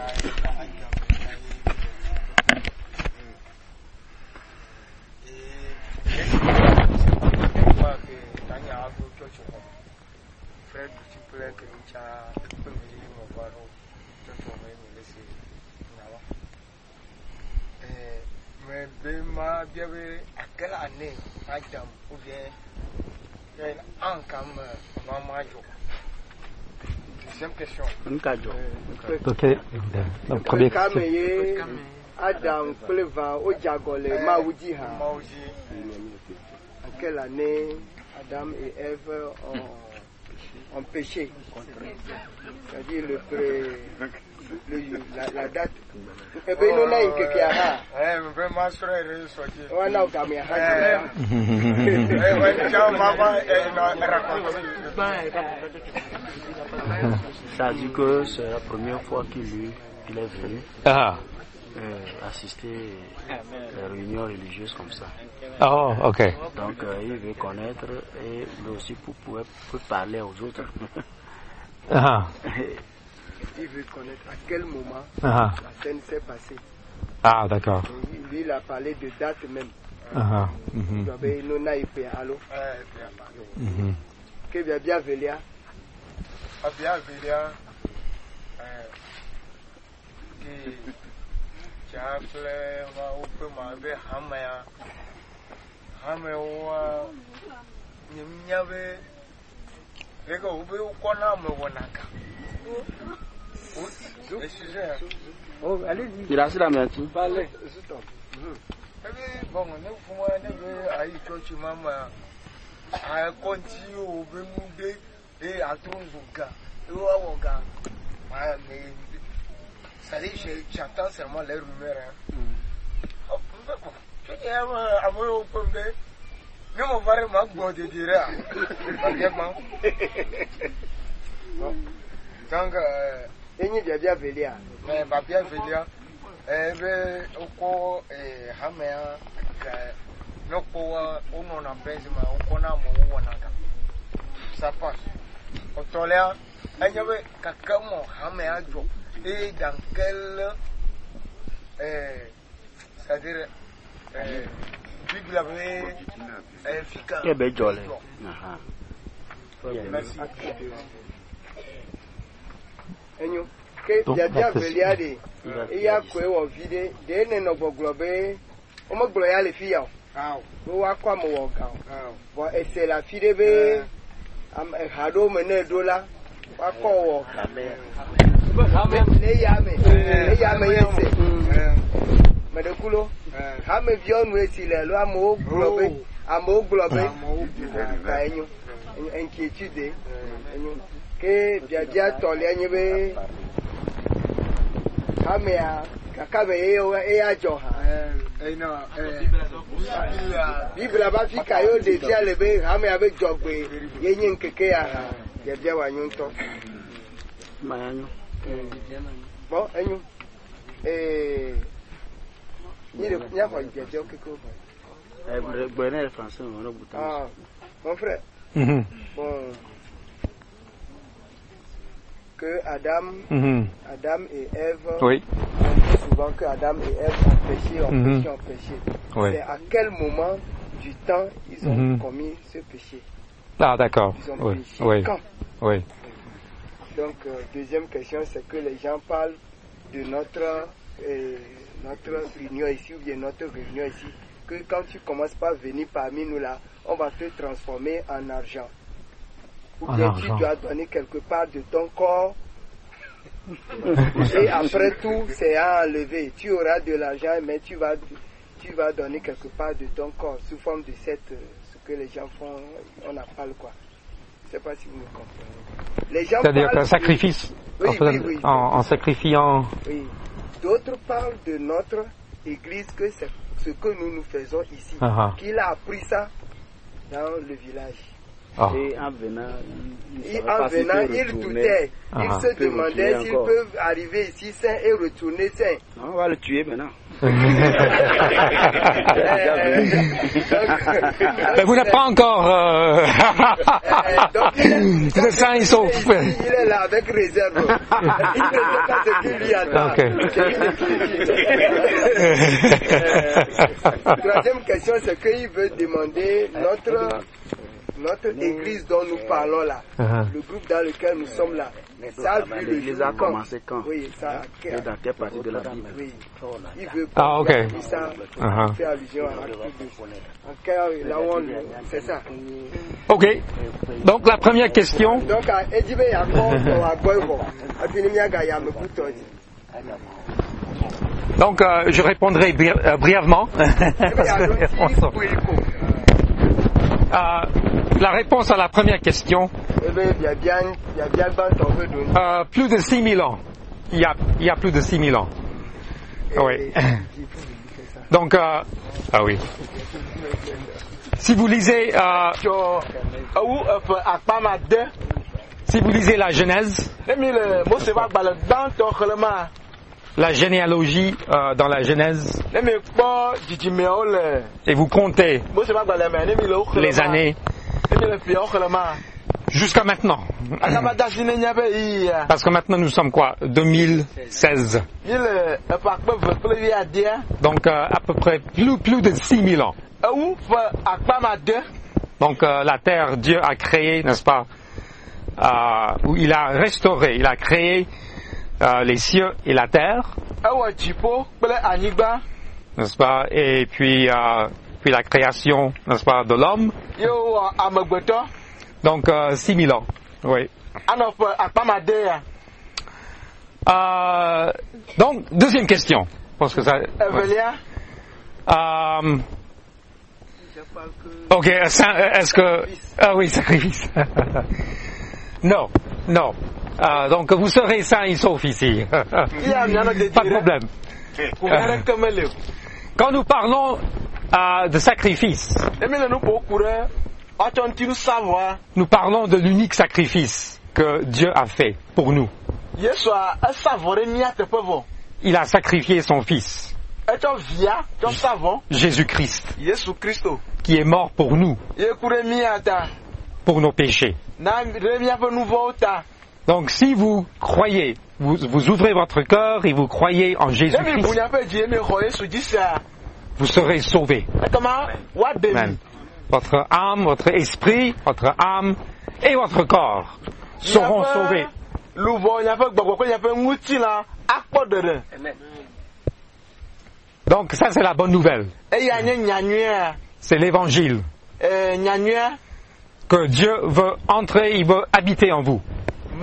Deuxième question. Ok. Donc, première question. Adam Pleva au Diagolé Maoudiha. En quelle année Adam et Ève ont péché? C'est-à-dire la date. Eh bien, nous n'avons que Kiara. Vraiment, je suis On a eu Ça dit que c'est la première fois qu'il est venu assister à des réunions religieuses comme ça. Oh, ok. Donc il veut connaître et lui aussi pour parler aux autres. Il veut connaître à quel moment la scène s'est passée. Ah, d'accord. Lui, il a parlé de date même. Que bien Velia. Bien Velia. Qui a fait un peu ma Hamaya. Hamaya. Nimyabe. Rega ube ukona mwanaka. Oh, allez-y. Il a la main. Parlez. Bon, nous pouvons aller à Mama. I continue to be et à Tronzuka. Ouaga. Ça dit, j'entends seulement les rumeurs. Je dis, à moi, au premier, nous m'en faire ma bonne de dire. Donc, il y a bien Velia. Mais bien Velia, uko Hamea, no poa, uno na benzima, uko na mo wanaka. Ça passe. Otolea, anyabe kakamo Hamea jo. Et dans quel c'est-à-dire Bible avait efficace. Quel bel jolé. Merci. Enyo ke dia veliade e ya ko e wo vide de ne no gboglobe o mo gboro ya le fi ya o wa kwa mo wo ga bo e se la fi de be am e hado me na dola wa ko wo ka me le ya me yese me de kulo ha me vi onu eti le lo amo gboglobe ka enyo inquiétude enyo que dia tole anyebe hamea kakabe e joha bibla ba fika yo de dia lebe hamea be jogbe yenye nkeke ya dia wa nyunto mayanyo bon enyu ni de nya fa dia okeko le français on a bouton. Ah mon frère. Bon que Adam et Ève, oui. on dit souvent que Adam et Ève ont péché. Oui. C'est à quel moment du temps ils ont commis ce péché? Ah, d'accord. Ils ont péché. Oui. Quand? Oui. Donc, deuxième question, c'est que les gens parlent de notre réunion ici, ou bien notre réunion ici, que quand tu commences par venir parmi nous là, on va te transformer en argent. Ou bien tu dois donner quelque part de ton corps et après tout c'est à enlever. Tu auras de l'argent mais tu vas donner quelque part de ton corps sous forme de ce que les gens font, on appelle quoi. Je ne sais pas si vous me comprenez. Les gens c'est-à-dire qu'un sacrifice, oui. En sacrifiant. Oui. D'autres parlent de notre église que c'est ce que nous faisons ici. Qu'il a appris ça dans le village. Oh. Et en venant, ils doutaient. Ils se demandaient s'ils peuvent arriver ici sains et retourner sains. On va le tuer maintenant. Mais vous n'êtes pas encore... Donc, vous êtes sains et saufs. Il est là avec réserve. Il ne sait pas ce qui lui attend. Troisième question, c'est qu'il veut demander notre église dont nous parlons là, le groupe dans lequel nous sommes là. Ça a vu le jour a commencé quand? Oui, ça. Et dans quelle partie de la Bible? Oui. Il veut ok. Ça fait allusion à là où on c'est ça. Ok. Donc la première question. Donc, Donc je répondrai brièvement. La réponse à la première question, plus de 6000 ans. Il y a plus de 6000 ans. Oui. Donc, ah oui. Si vous lisez, si vous lisez la Genèse, la généalogie dans la Genèse, et vous comptez les années jusqu'à maintenant. Parce que maintenant nous sommes quoi? 2016. Donc à peu près plus de 6000 ans. Donc la terre, Dieu a créé, n'est-ce pas, où il a restauré, il a créé les cieux et la terre, n'est-ce pas, et puis la création, n'est-ce pas, de l'homme. Donc 6000 ans, oui. Donc deuxième question, parce que ça. Ok, est-ce que oui, sacrifice. Non. Donc vous serez sains et saufs ici. Pas de problème. Quand nous parlons de sacrifice, nous parlons de l'unique sacrifice que Dieu a fait pour nous. Il a sacrifié son Fils, Jésus-Christ, qui est mort pour nous, pour nos péchés. Donc si vous croyez, vous ouvrez votre cœur et vous croyez en Jésus-Christ, vous serez sauvés. Amen. Votre âme, votre esprit, votre âme et votre corps seront sauvés. Donc ça c'est la bonne nouvelle. C'est l'évangile. Que Dieu veut entrer, il veut habiter en vous.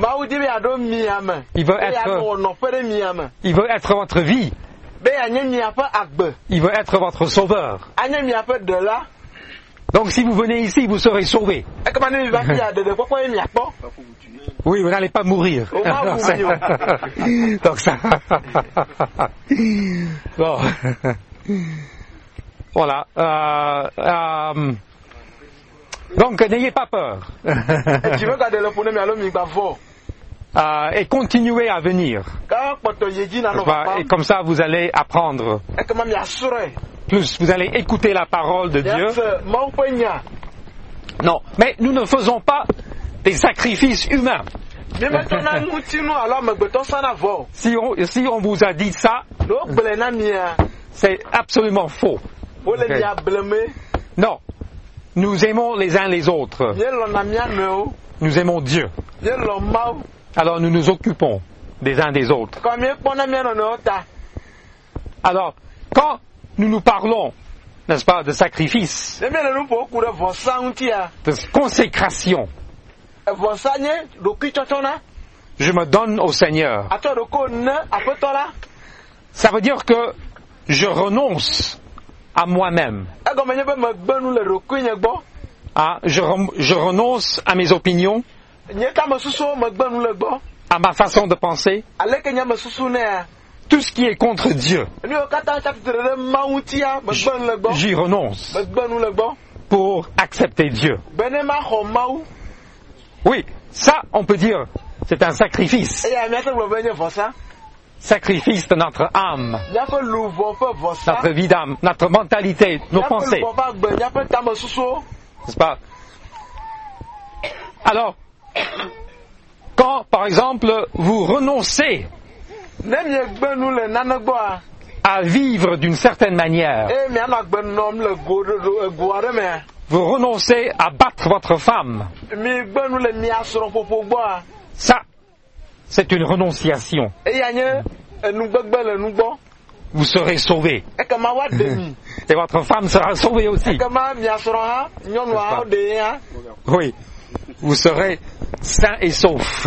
Il veut être votre vie. Il veut être votre sauveur. Donc si vous venez ici, vous serez sauvés. Oui, vous n'allez pas mourir. Donc ça. Bon. Voilà. Donc n'ayez pas peur. Et continuez à venir. Et comme ça vous allez apprendre. Plus vous allez écouter la parole de Dieu. Non, mais nous ne faisons pas des sacrifices humains. Si on vous a dit ça, c'est absolument faux. Okay. Non, nous aimons les uns les autres. Nous aimons Dieu. Alors nous nous occupons des uns des autres. Alors, quand nous parlons, n'est-ce pas, de sacrifice, de consécration, je me donne au Seigneur. Ça veut dire que je renonce à moi-même. Je renonce à mes opinions, à ma façon de penser, tout ce qui est contre Dieu. J'y renonce. pour accepter Dieu. Oui, ça, on peut dire, c'est un sacrifice. Sacrifice de notre âme, notre vie d'âme, notre mentalité, nos pensées. N'est-ce pas? Alors, quand, par exemple, vous renoncez à vivre d'une certaine manière, vous renoncez à battre votre femme, ça, c'est une renonciation. Vous serez sauvé. Et votre femme sera sauvée aussi. Oui, vous serez sain et sauf.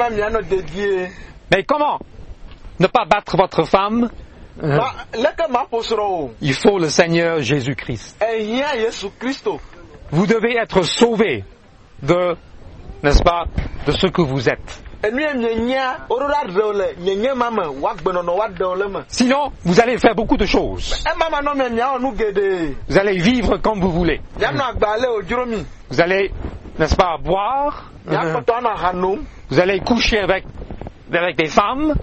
Mais comment ne pas battre votre femme? Il faut le Seigneur Jésus-Christ. Vous devez être sauvé de, n'est-ce pas, de ce que vous êtes. Sinon, vous allez faire beaucoup de choses. Vous allez vivre comme vous voulez. Vous allez, n'est-ce pas, boire. Vous allez coucher avec des femmes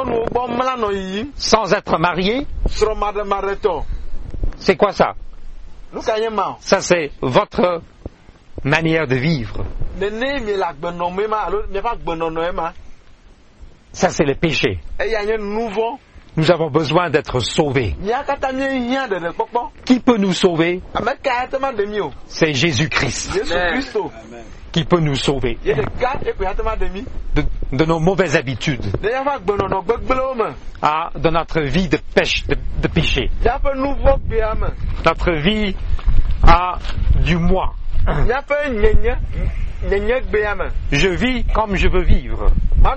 sans être mariés. C'est quoi ça? Ça, c'est votre manière de vivre. Ça, c'est le péché. Nous avons besoin d'être sauvés. Qui peut nous sauver? C'est Jésus-Christ qui peut nous sauver de nos mauvaises habitudes, de notre vie de péché, notre vie du moi. Je vis comme je veux vivre.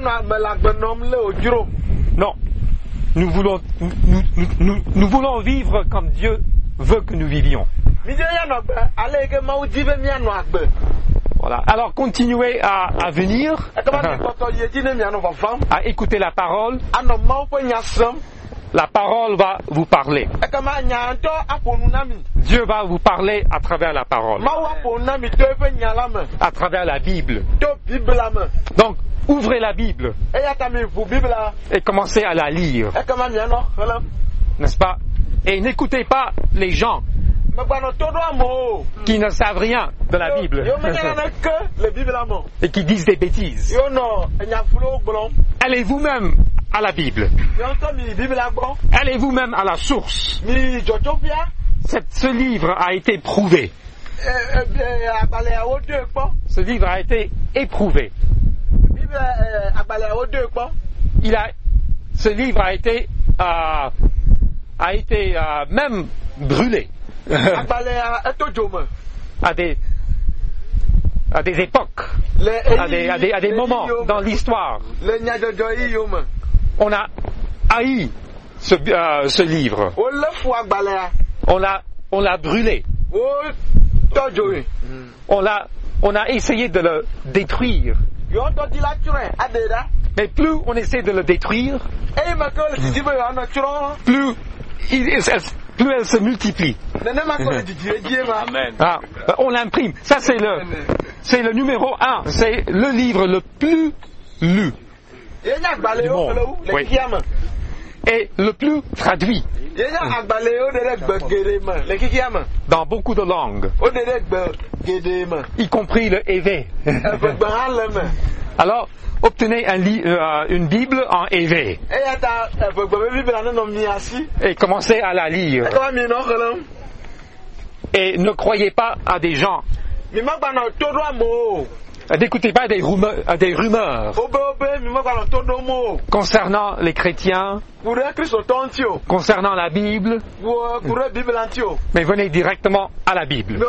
Non. Nous voulons vivre comme Dieu veut que nous vivions. Voilà. Alors continuez à venir, à écouter la parole. La parole va vous parler. Dieu va vous parler à travers la parole, à travers la Bible. Donc, ouvrez la Bible et commencez à la lire. N'est-ce pas? Et n'écoutez pas les gens qui ne savent rien de la Bible et qui disent des bêtises. Allez vous-même à la Bible. Allez vous-même à la source. Ce livre a été prouvé. Ce livre a été éprouvé. Ce livre a été même brûlé à des époques, à des moments dans l'histoire. On a haï ce livre. On l'a brûlé. On a essayé de le détruire. Mais plus on essaie de le détruire, plus elle se multiplie. On l'imprime. Ça, c'est le numéro 1. C'est le livre le plus lu du monde. Oui. Et le plus traduit dans beaucoup de langues, y compris le Hévé. Alors, obtenez une Bible en Hévé et commencez à la lire. Et ne croyez pas à des gens. N'écoutez pas des rumeurs concernant les chrétiens, concernant la Bible, mais venez directement à la Bible.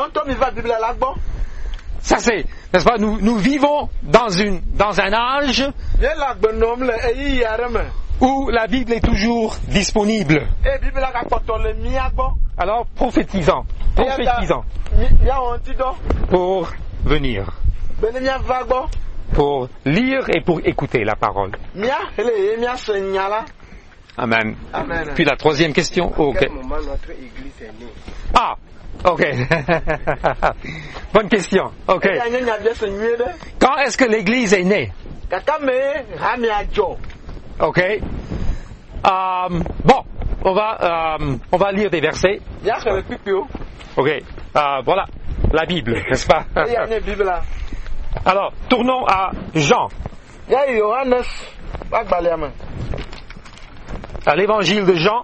Ça c'est, n'est-ce pas, nous vivons dans un âge où la Bible est toujours disponible. Alors prophétisons pour venir, pour lire et pour écouter la parole. Amen. Amen. Puis la troisième question. À Ok. quel moment notre église est née? Ah, ok. Bonne question. Ok. Quand est-ce que l'Église est née? Ok. Bon, on va lire des versets. Ok. Voilà, la Bible, n'est-ce pas? Alors, tournons à Jean. À l'évangile de Jean.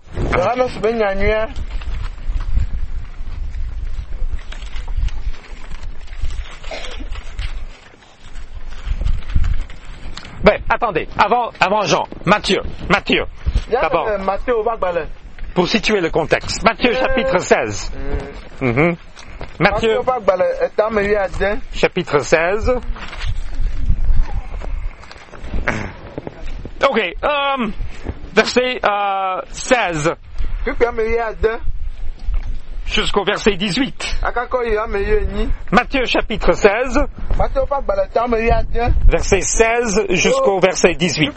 Ben, attendez, avant Jean, Matthieu, d'abord, pour situer le contexte. Matthieu chapitre 16. Matthieu chapitre 16. Ok, verset 16 jusqu'au verset 18. Matthieu chapitre 16, verset 16 jusqu'au verset 18.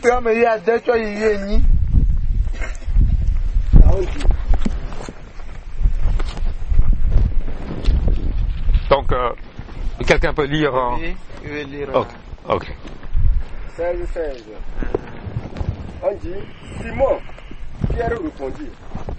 Donc, quelqu'un peut lire en... Oui, je vais lire. Ok. 16. On dit, Simon Pierre répondit,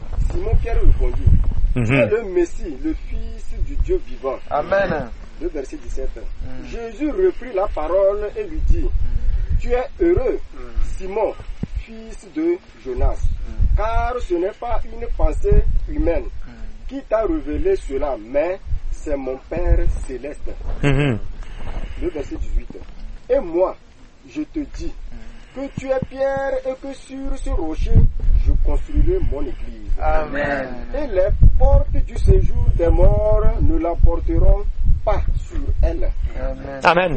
tu es le Messie, le Fils du Dieu vivant. Amen. Le verset 17. Jésus reprit la parole et lui dit, tu es heureux, Simon, fils de Jonas, car ce n'est pas une pensée humaine qui t'a révélé cela, mais c'est mon Père céleste. Le verset 18. Et moi, je te dis que tu es Pierre et que sur ce rocher, je construirai mon église. Amen. Et les portes du séjour des morts ne l'emporteront pas sur elle. Amen.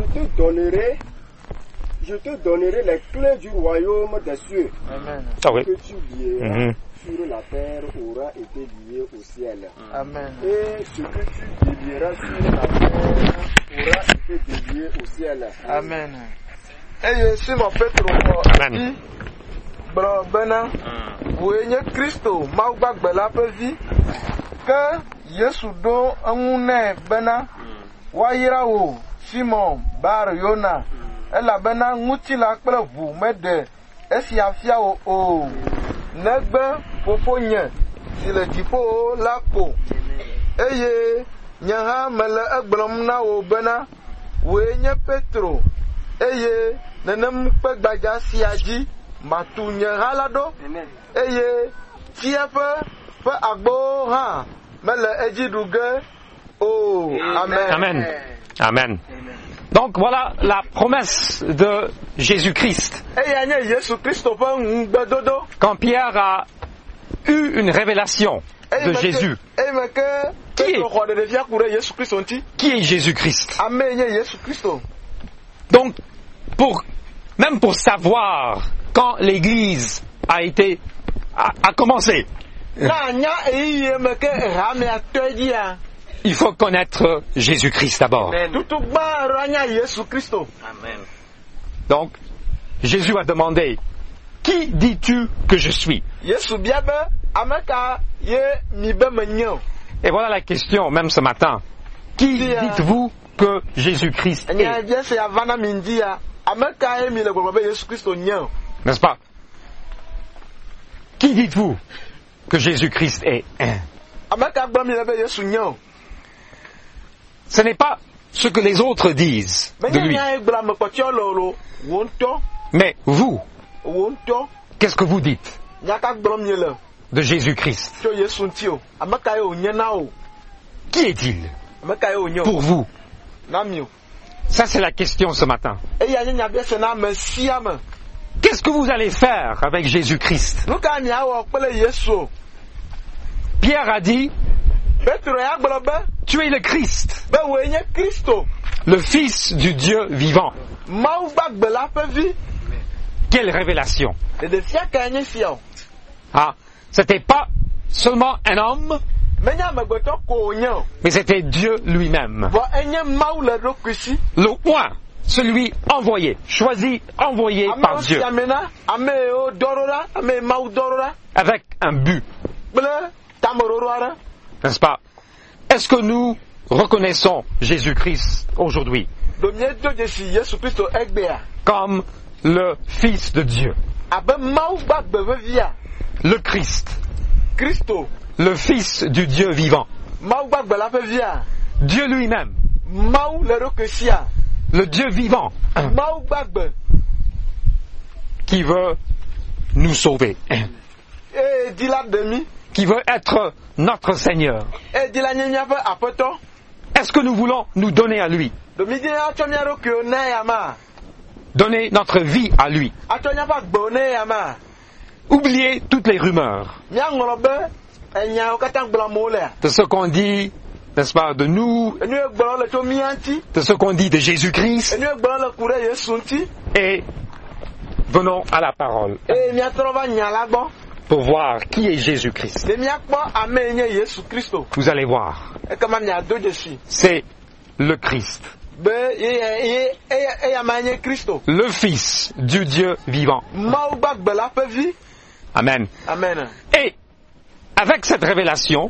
Je te donnerai les clés du royaume des cieux. Amen. Ah oui. Que tu lieras sur la terre aura été lié au ciel. Amen. Et ce que tu délieras sur la terre aura été délié au ciel. Amen. Et Simon Petro dit, bro bena, wenye Christo maugba bela pevi, que Yesu do amune bena, wayira wo Simon bar Yona, ela bena nguti la kple vu mede, esi afia o negbe poponye, si le tipo la ko, eye nyaha mele egblom na wo bena, wenye Petro, eye nenem pegbaja siaji matunye halado eye tiefe pe agbo ha mele ejiduge amen. Amen. Donc voilà la promesse de Jésus-Christ. Quand Pierre a eu une révélation de Jésus. Qui est Jésus-Christ? Donc, même pour savoir quand l'Église a commencé, il faut connaître Jésus-Christ d'abord. Amen. Donc, Jésus a demandé, qui dis-tu que je suis? Et voilà la question, même ce matin. Qui dites-vous que Jésus-Christ est? N'est-ce pas? Qui dites-vous que Jésus-Christ est? Ce n'est pas ce que les autres disent de lui. Mais vous, qu'est-ce que vous dites de Jésus-Christ? Qui est-il pour vous? Ça, c'est la question ce matin. Qu'est-ce que vous allez faire avec Jésus-Christ? Pierre a dit, tu es le Christ, le Fils du Dieu vivant. Quelle révélation! Ah, c'était pas seulement un homme, mais c'était Dieu lui-même. Le point celui envoyé, choisi, envoyé par Dieu, avec un but. N'est-ce pas? Est-ce que nous reconnaissons Jésus-Christ aujourd'hui comme le Fils de Dieu, le Christ, le Fils du Dieu vivant, Dieu lui-même, le Dieu vivant qui veut nous sauver, qui veut être notre Seigneur? Est-ce que nous voulons nous donner à lui? Donner notre vie à lui? Oubliez toutes les rumeurs de ce qu'on dit, n'est-ce pas, de nous, de ce qu'on dit de Jésus-Christ, et venons à la parole pour voir qui est Jésus-Christ. Vous allez voir, c'est le Christ, le Fils du Dieu vivant. Amen. Et avec cette révélation,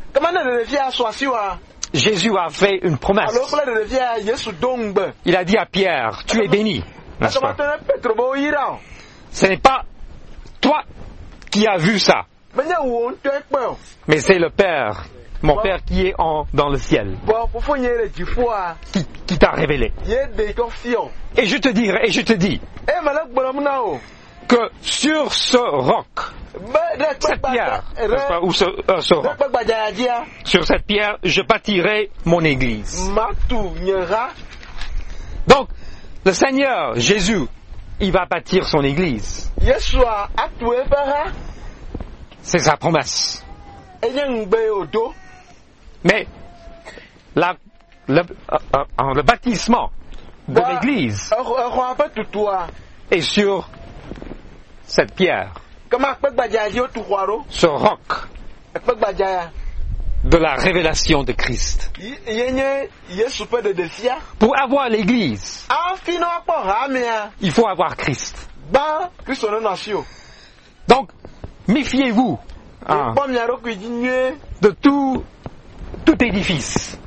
Jésus a fait une promesse. Il a dit à Pierre, tu es béni, n'est-ce pas? Ce n'est pas toi qui as vu ça, mais c'est le Père, mon Père qui est dans le ciel, qui t'a révélé. Et je te dis que sur ce roc, cette pierre, n'est-ce pas, ou ce roc, sur cette pierre, je bâtirai mon église. Donc, le Seigneur Jésus, il va bâtir son église. C'est sa promesse. Mais le bâtissement de l'église est sur cette pierre, ce roc de la révélation de Christ. Pour avoir l'église, il faut avoir Christ. Donc, méfiez-vous de tout édifice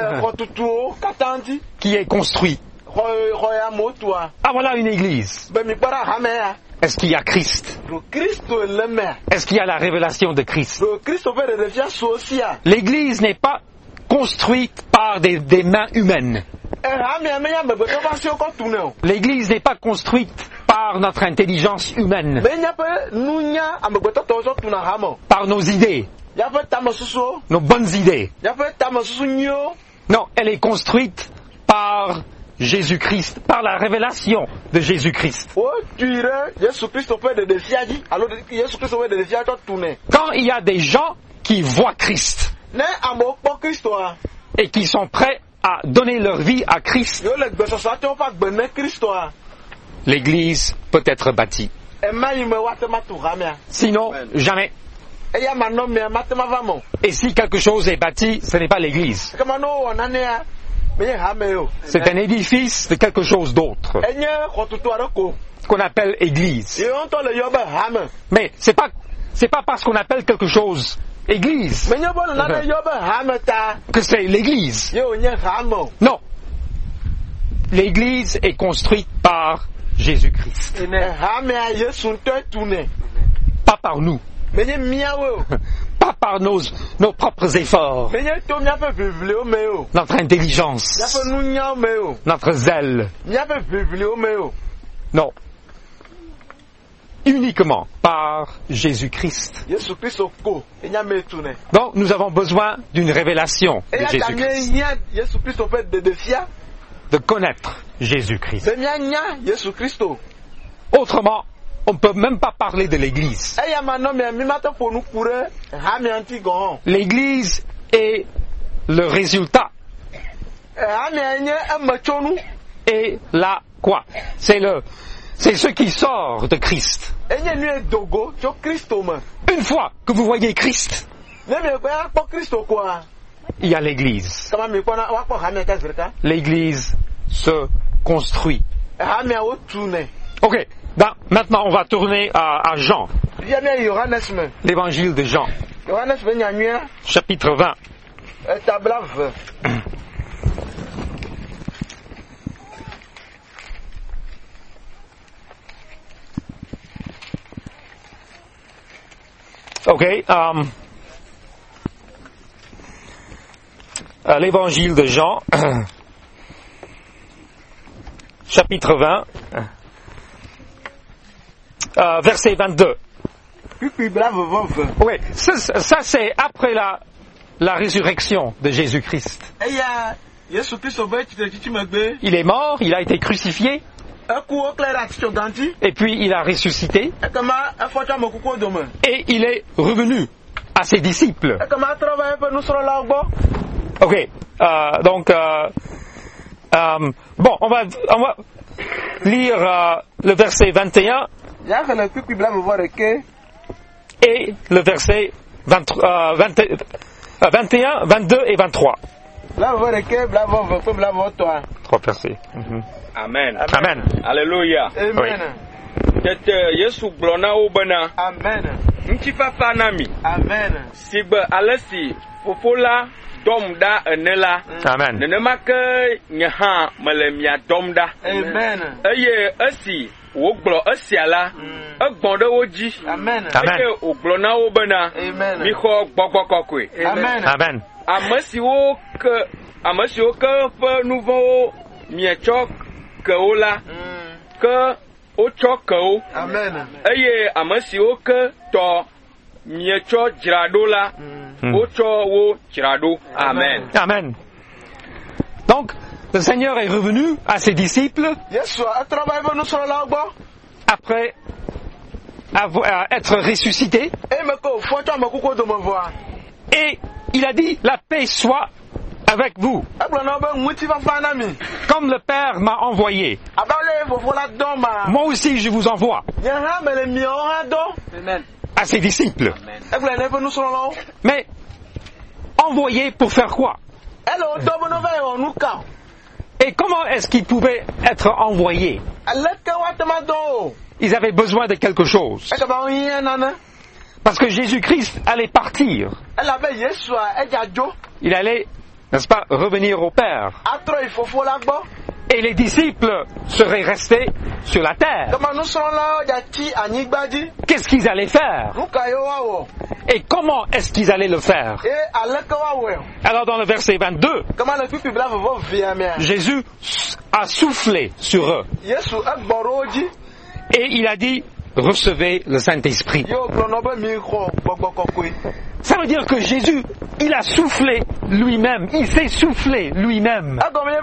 qui est construit. Ah, voilà une église. Est-ce qu'il y a Christ? Est-ce qu'il y a la révélation de Christ? L'église n'est pas construite par des mains humaines. L'église n'est pas construite par notre intelligence humaine, par nos idées, nos bonnes idées. Non, elle est construite par Jésus-Christ, par la révélation de Jésus-Christ. Quand il y a des gens qui voient Christ et qui sont prêts à donner leur vie à Christ, l'église peut être bâtie. Sinon, jamais. Et si quelque chose est bâti, ce n'est pas l'église. C'est un édifice de quelque chose d'autre qu'on appelle église. Mais c'est pas parce qu'on appelle quelque chose église que c'est l'église. Non. L'église est construite par Jésus-Christ. Pas par nous. Pas par nos propres efforts, notre intelligence, notre zèle. Non. Uniquement par Jésus-Christ. Donc nous avons besoin d'une révélation de Jésus-Christ. De connaître Jésus-Christ. Autrement, on ne peut même pas parler de l'Église. L'Église est le résultat. Et là, quoi? C'est ce qui sort de Christ. Une fois que vous voyez Christ, il y a l'Église. L'Église se construit Ok, maintenant on va tourner à Jean. L'évangile de Jean. Chapitre 20. Ok, l'évangile de Jean, chapitre 20, verset 22. Oui, ça c'est après la résurrection de Jésus-Christ. Il est mort, il a été crucifié. Et puis il a ressuscité. Et il est revenu à ses disciples. Ok, donc bon, on va lire le verset 21 et le verset 21, 22 et 23. 3 versets. Amen. Amen. Alléluia. Amen. Tete Yesu glona obana. Amen. Nchifafa nami. Amen. Sigbe alesi fofola domda enela. Amen. Nenema ke nyaha malemia domda. Amen. Eye esi woglo esiala. Egbon de woji. Amen. Amen. Eye oglona obana. Amen. Mi kho gbogbokokwe. Amen. Amen. Amesiwo ke pe nouveau miechok que ola que ocho que o Amen. eye amesiwo ke to miecho jirado la ocho wo jirado. Amen. Amen. Donc, le Seigneur est revenu à ses disciples après être ressuscité. Et il a dit, la paix soit avec vous. Comme le Père m'a envoyé, moi aussi je vous envoie. Amen. À ses disciples. Mais envoyé pour faire quoi? Et comment est-ce qu'ils pouvaient être envoyés? Ils avaient besoin de quelque chose. Parce que Jésus-Christ allait partir. Il allait, n'est-ce pas, revenir au Père. Et les disciples seraient restés sur la terre. Qu'est-ce qu'ils allaient faire? Et comment est-ce qu'ils allaient le faire? Alors dans le verset 22, Jésus a soufflé sur eux. Et il a dit, recevez le Saint-Esprit. Ça veut dire que Jésus, il a soufflé lui-même, il s'est soufflé lui-même.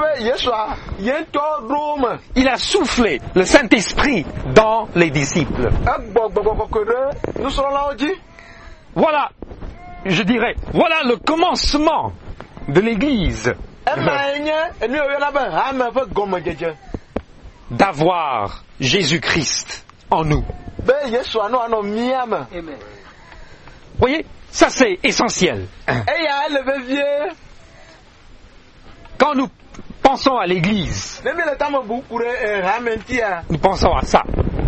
Il a soufflé le Saint-Esprit dans les disciples. Voilà, je dirais, voilà le commencement de l'Église. D'avoir Jésus-Christ en nous. Vous voyez, ça c'est essentiel. Quand nous pensons à l'Église, nous pensons à ça.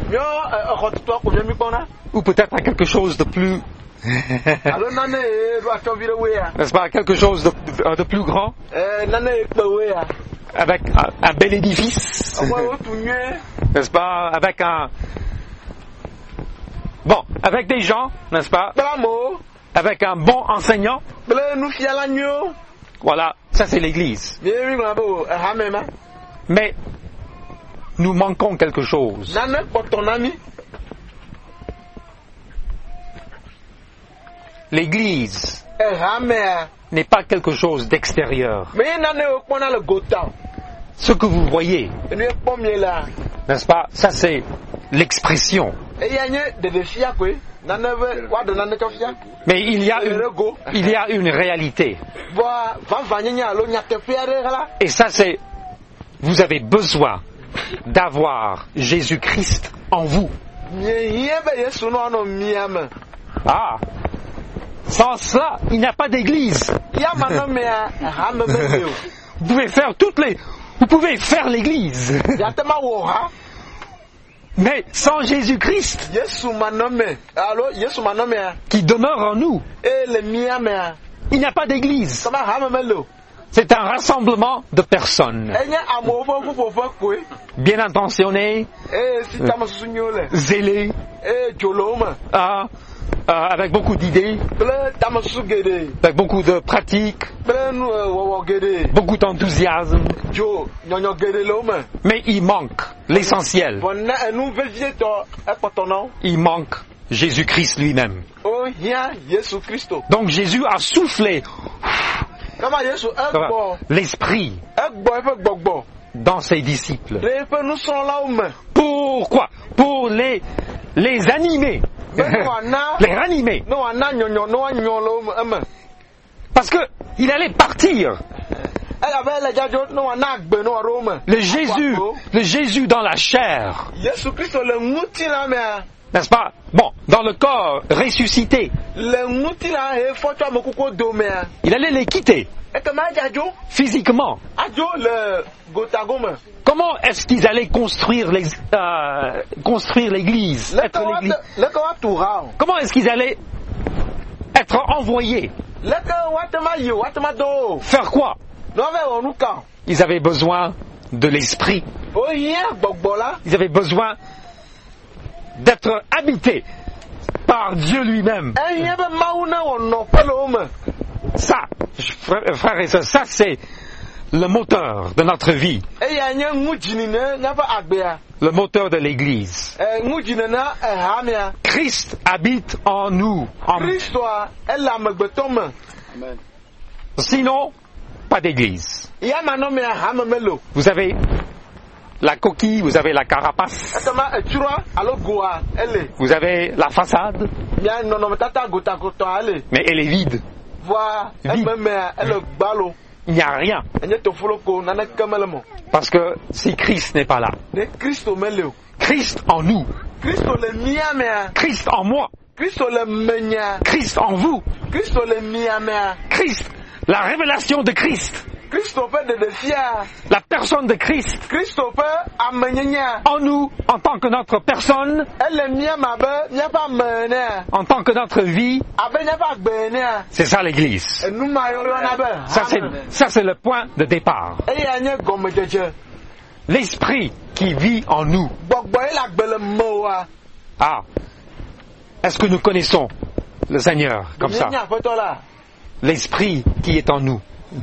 Ou peut-être à quelque chose de plus... N'est-ce pas, quelque chose de plus grand, avec un bel édifice, n'est-ce pas, avec un... Bon, avec des gens, n'est-ce pas, avec un bon enseignant. Voilà, ça c'est l'Église. Mais nous manquons quelque chose. L'Église n'est pas quelque chose d'extérieur. Ce que vous voyez, n'est-ce pas, ça c'est l'expression. Mais il y a une réalité. Et ça c'est, vous avez besoin d'avoir Jésus-Christ en vous. Ah, sans cela, il n'y a pas d'église. Vous pouvez faire toutes les... Vous pouvez faire l'église. Mais sans Jésus-Christ, qui demeure en nous, il n'y a pas d'église. C'est un rassemblement de personnes bien intentionnées, zélées, avec beaucoup d'idées, avec beaucoup de pratiques, beaucoup d'enthousiasme. Mais il manque l'essentiel. Il manque Jésus-Christ lui-même. Donc Jésus a soufflé l'esprit dans ses disciples. Pourquoi? Pour les animer. Les ranimer. Parce que il allait partir. Le Jésus dans la chair. N'est-ce pas? Bon, dans le corps ressuscité. Il allait les quitter. Physiquement. Comment est-ce qu'ils allaient construire l'église? Comment est-ce qu'ils allaient être envoyés? Faire quoi? Ils avaient besoin de l'esprit. Ils avaient besoin d'être habités par Dieu lui-même. Ça, frères et sœurs, ça c'est le moteur de notre vie. Le moteur de l'Église. Christ habite en nous. Sinon, pas d'Église. Vous avez la coquille, vous avez la carapace, vous avez la façade, mais elle est vide. Il n'y a rien. Parce que si Christ n'est pas là, Christ en nous, Christ en moi, Christ en vous, Christ, la révélation de Christ, la personne de Christ en nous, en tant que notre personne, en tant que notre vie, c'est ça l'Église. Ça c'est le point de départ. L'Esprit qui vit en nous. Ah, est-ce que nous connaissons le Seigneur comme ça? L'Esprit qui est en nous.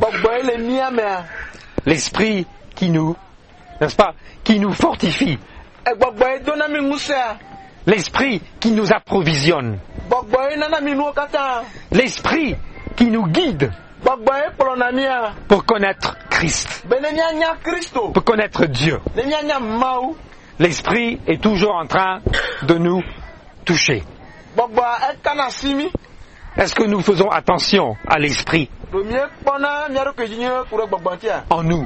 L'esprit qui nous, n'est-ce pas, qui nous fortifie. L'esprit qui nous approvisionne. L'esprit qui nous guide pour connaître Christ, pour connaître Dieu. L'esprit est toujours en train de nous toucher. Est-ce que nous faisons attention à l'esprit en nous?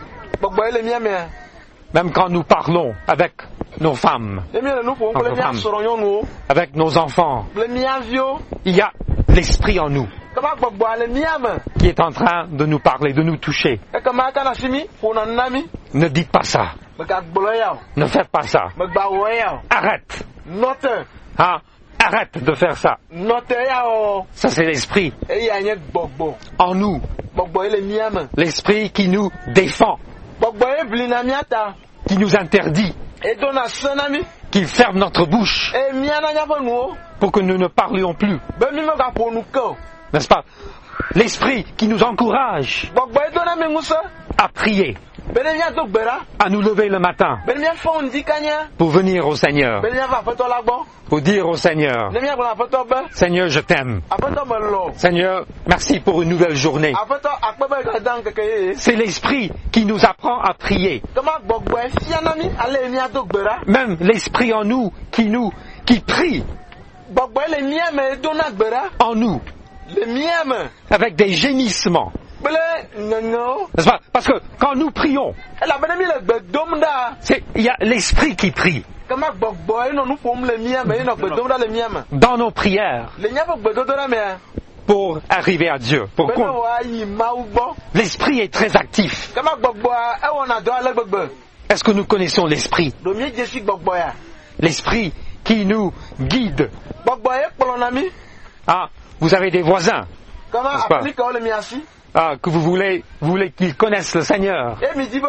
Même quand nous parlons avec nos femmes, avec nos enfants, il y a l'esprit en nous qui est en train de nous parler, de nous toucher. Ne dites pas ça. Ne faites pas ça. Arrête. Hein? Arrête de faire ça. Ça c'est l'esprit en nous. L'esprit qui nous défend, qui nous interdit, qui ferme notre bouche pour que nous ne parlions plus. N'est-ce pas? L'esprit qui nous encourage à prier, à nous lever le matin pour venir au Seigneur, pour dire au Seigneur, Seigneur, je t'aime. Seigneur, merci pour une nouvelle journée. C'est l'esprit qui nous apprend à prier. Même l'esprit en nous qui prie en nous avec des gémissements. N'est-ce pas? Parce que quand nous prions, il y a l'esprit qui prie. Dans nos prières, pour arriver à Dieu. L'esprit est très actif. Est-ce que nous connaissons l'esprit? L'esprit qui nous guide. Ah, vous avez des voisins, n'est-ce pas? Ah, que vous voulez qu'ils connaissent le Seigneur.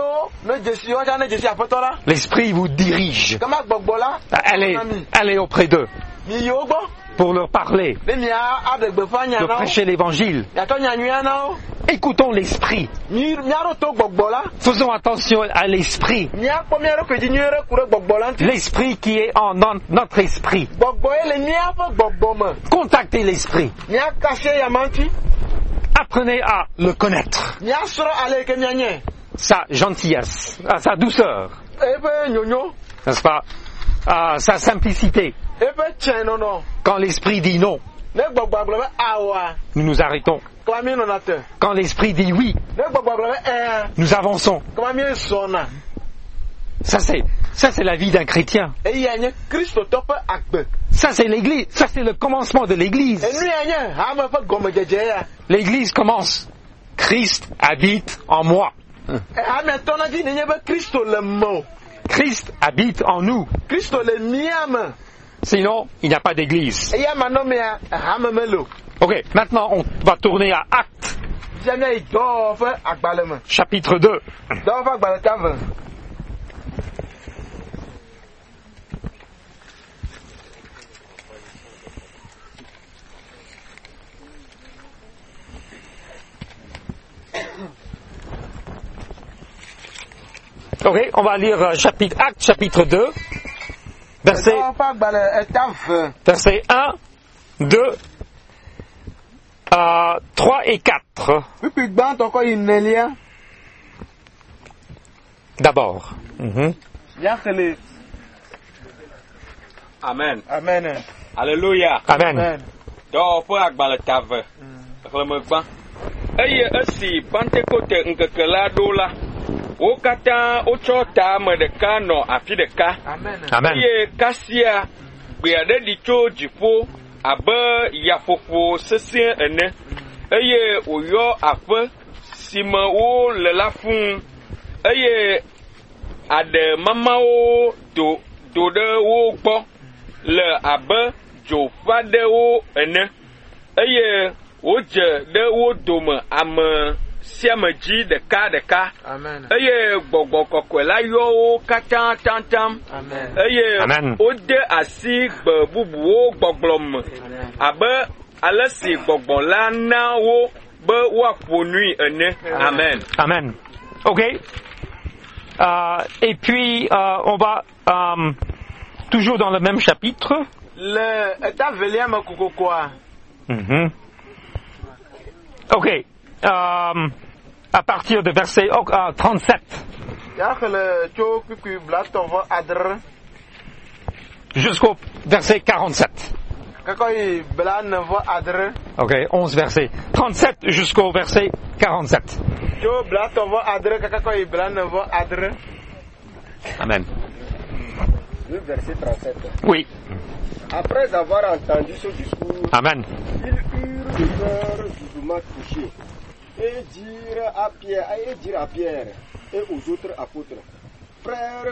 L'esprit vous dirige. Allez auprès d'eux pour leur parler, de prêcher l'évangile. Écoutons l'esprit. Faisons attention à l'esprit. L'esprit qui est en notre esprit. Contactez l'esprit. Apprenez à le connaître. Sa gentillesse, sa douceur, n'est-ce pas? Sa simplicité. Quand l'esprit dit non, nous nous arrêtons. Quand l'esprit dit oui, nous avançons. Ça c'est la vie d'un chrétien. Ça c'est l'église, ça c'est le commencement de l'église. L'église commence. Christ habite en moi. Christ habite en nous. Sinon, il n'y a pas d'église. Ok, maintenant on va tourner à Actes. Chapitre 2. Ok, on va lire Actes chapitre 2, verset 1, 2, 3 et 4. D'abord. Amen. Amen. Alléluia. Amen. Donc, pour agbalé tave, remegba. Eye esi Pentecôte nkeke la do la. Wo kata o cho ta me de ka no afi de ka. Amen. Amen. Eye kasia gbe ade di cho jifo abe yafofo sesien ene. Eye oyo ape sima wo le la fun. Eye ade mama wo do de wo gbo le abe jo fa de wo ene. Eye wo je de wo dome ame siameji de ka. Amen. Eye gbogbo kokwe la yo wo kata tantam. Amen. Eye Amen. o de asi gbe bubu wo gboglom. Abe alesi gbogbo la na wo be wa ponui ene. Amen. Amen. Ok. Et puis, on va toujours dans le même chapitre. Ok. À partir de verset 37. Jusqu'au verset 47. Ok, 11 versets. 37 jusqu'au verset 47. Amen. Le verset 37. Oui. Après avoir entendu ce discours, Amen. ils eurent le cœur vivement touché et dire à Pierre et aux autres apôtres, frères,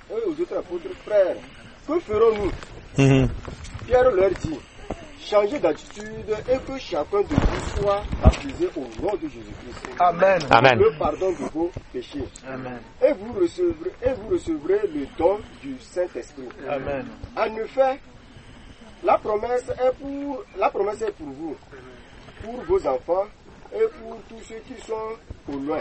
que ferons-nous? Pierre leur dit, changez d'attitude et que chacun de vous soit baptisé au nom de Jésus-Christ. Amen. Amen. Le pardon de vos péchés. Amen. Et vous recevrez le don du Saint-Esprit. Amen. En effet, la promesse est pour vous, pour vos enfants et pour tous ceux qui sont au loin.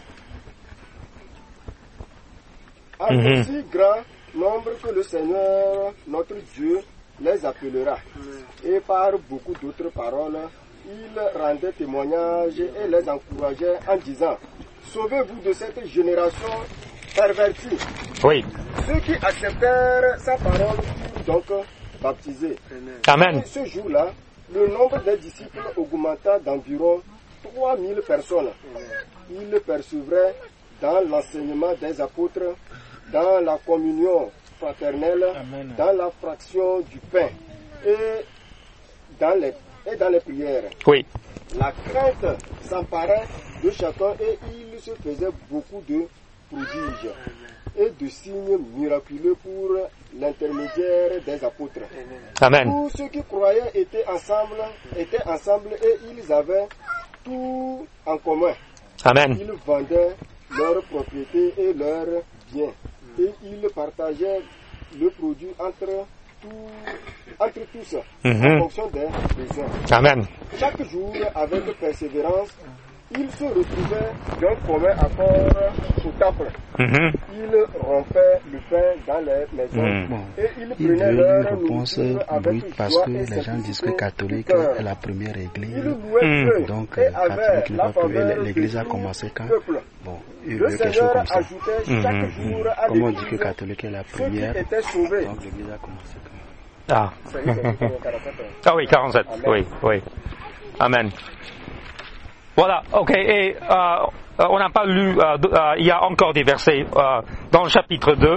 En aussi grand nombre que le Seigneur, notre Dieu, les appellera. Et par beaucoup d'autres paroles, il rendait témoignage et les encourageait en disant, sauvez-vous de cette génération pervertie. Oui. Ceux qui acceptèrent sa parole furent donc baptisés. Amen. Et ce jour-là, le nombre des disciples augmenta d'environ 3000 personnes. Ils percevraient dans l'enseignement des apôtres, dans la communion fraternelle, dans la fraction du pain et dans les et dans les prières. Oui. La crainte s'emparait de chacun et il se faisait beaucoup de prodiges et de signes miraculeux pour l'intermédiaire des apôtres. Amen. Tous ceux qui croyaient étaient ensemble et ils avaient tout en commun. Amen. Ils vendaient leurs propriétés et leurs biens et ils partageaient le produit entre tous en fonction des besoins. Amen. Chaque jour, avec persévérance, ils se retrouvaient d'un commun accord au temple. Ils rompaient le pain dans les maisons et ils prenaient leur nourriture avec parce joie que et les gens disent que simplicité catholique du cœur. est la première église. Ils louaient Dieu Donc et avaient catholique n'est la pas première. faveur L'église a de commencé tout quand peuple. Bon, il Le veut quelque chose Seigneur comme ça. ajoutait chaque jour à Comme on dit l'église que catholique est la ceux qui première, étaient sauvés. donc l'église a commencé quand Ah. Ça y est, c'est 47. Ah oui, 47. Amen. Oui, oui. Amen. Voilà, ok. Et on n'a pas lu, il y a encore des versets dans le chapitre 2.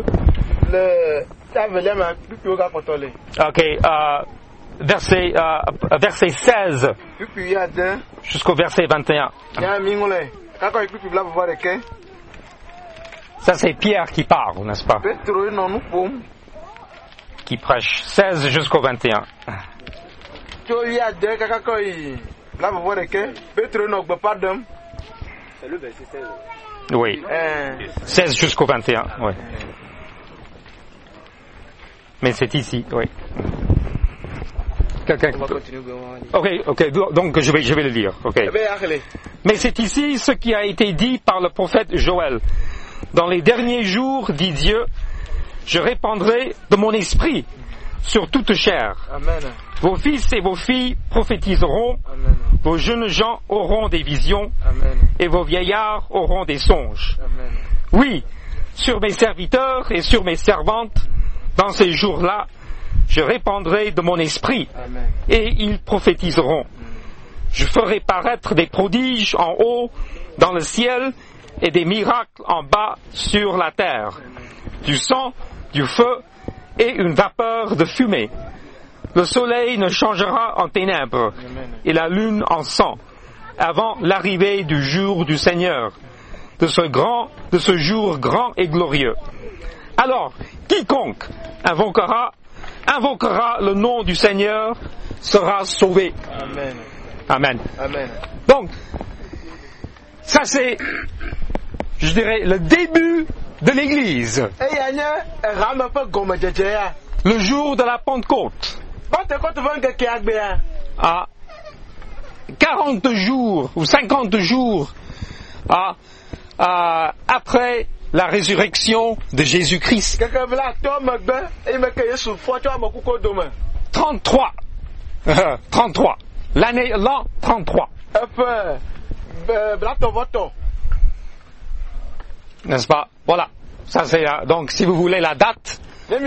Ok, verset 16 jusqu'au verset 21. Ça, c'est Pierre qui parle, n'est-ce pas? Qui prêche 16 jusqu'au 21. C'est le verset 16. Oui. 16 jusqu'au 21, oui. Mais c'est ici, oui. Quelqu'un... Ok, donc je vais le lire. Okay. Mais c'est ici ce qui a été dit par le prophète Joël. Dans les derniers jours, dit Dieu, je répandrai de mon esprit sur toute chair. Amen. Vos fils et vos filles prophétiseront. Amen. Vos jeunes gens auront des visions. Amen. Et vos vieillards auront des songes. Amen. Oui, sur mes serviteurs et sur mes servantes, dans ces jours-là, je répandrai de mon esprit. Amen. Et ils prophétiseront. Je ferai paraître des prodiges en haut dans le ciel et des miracles en bas sur la terre. Du sang, du feu et une vapeur de fumée. Le soleil ne changera en ténèbres et la lune en sang avant l'arrivée du jour du Seigneur, de ce jour grand et glorieux. Alors, quiconque invoquera le nom du Seigneur sera sauvé. Amen. Amen. Amen. Donc, ça c'est, je dirais, le début de l'Église. Le jour de la Pentecôte. À 40 jours ou 50 jours après la résurrection de Jésus-Christ. 33. 33. L'an 33. N'est-ce pas? Voilà. Ça c'est donc si vous voulez la date.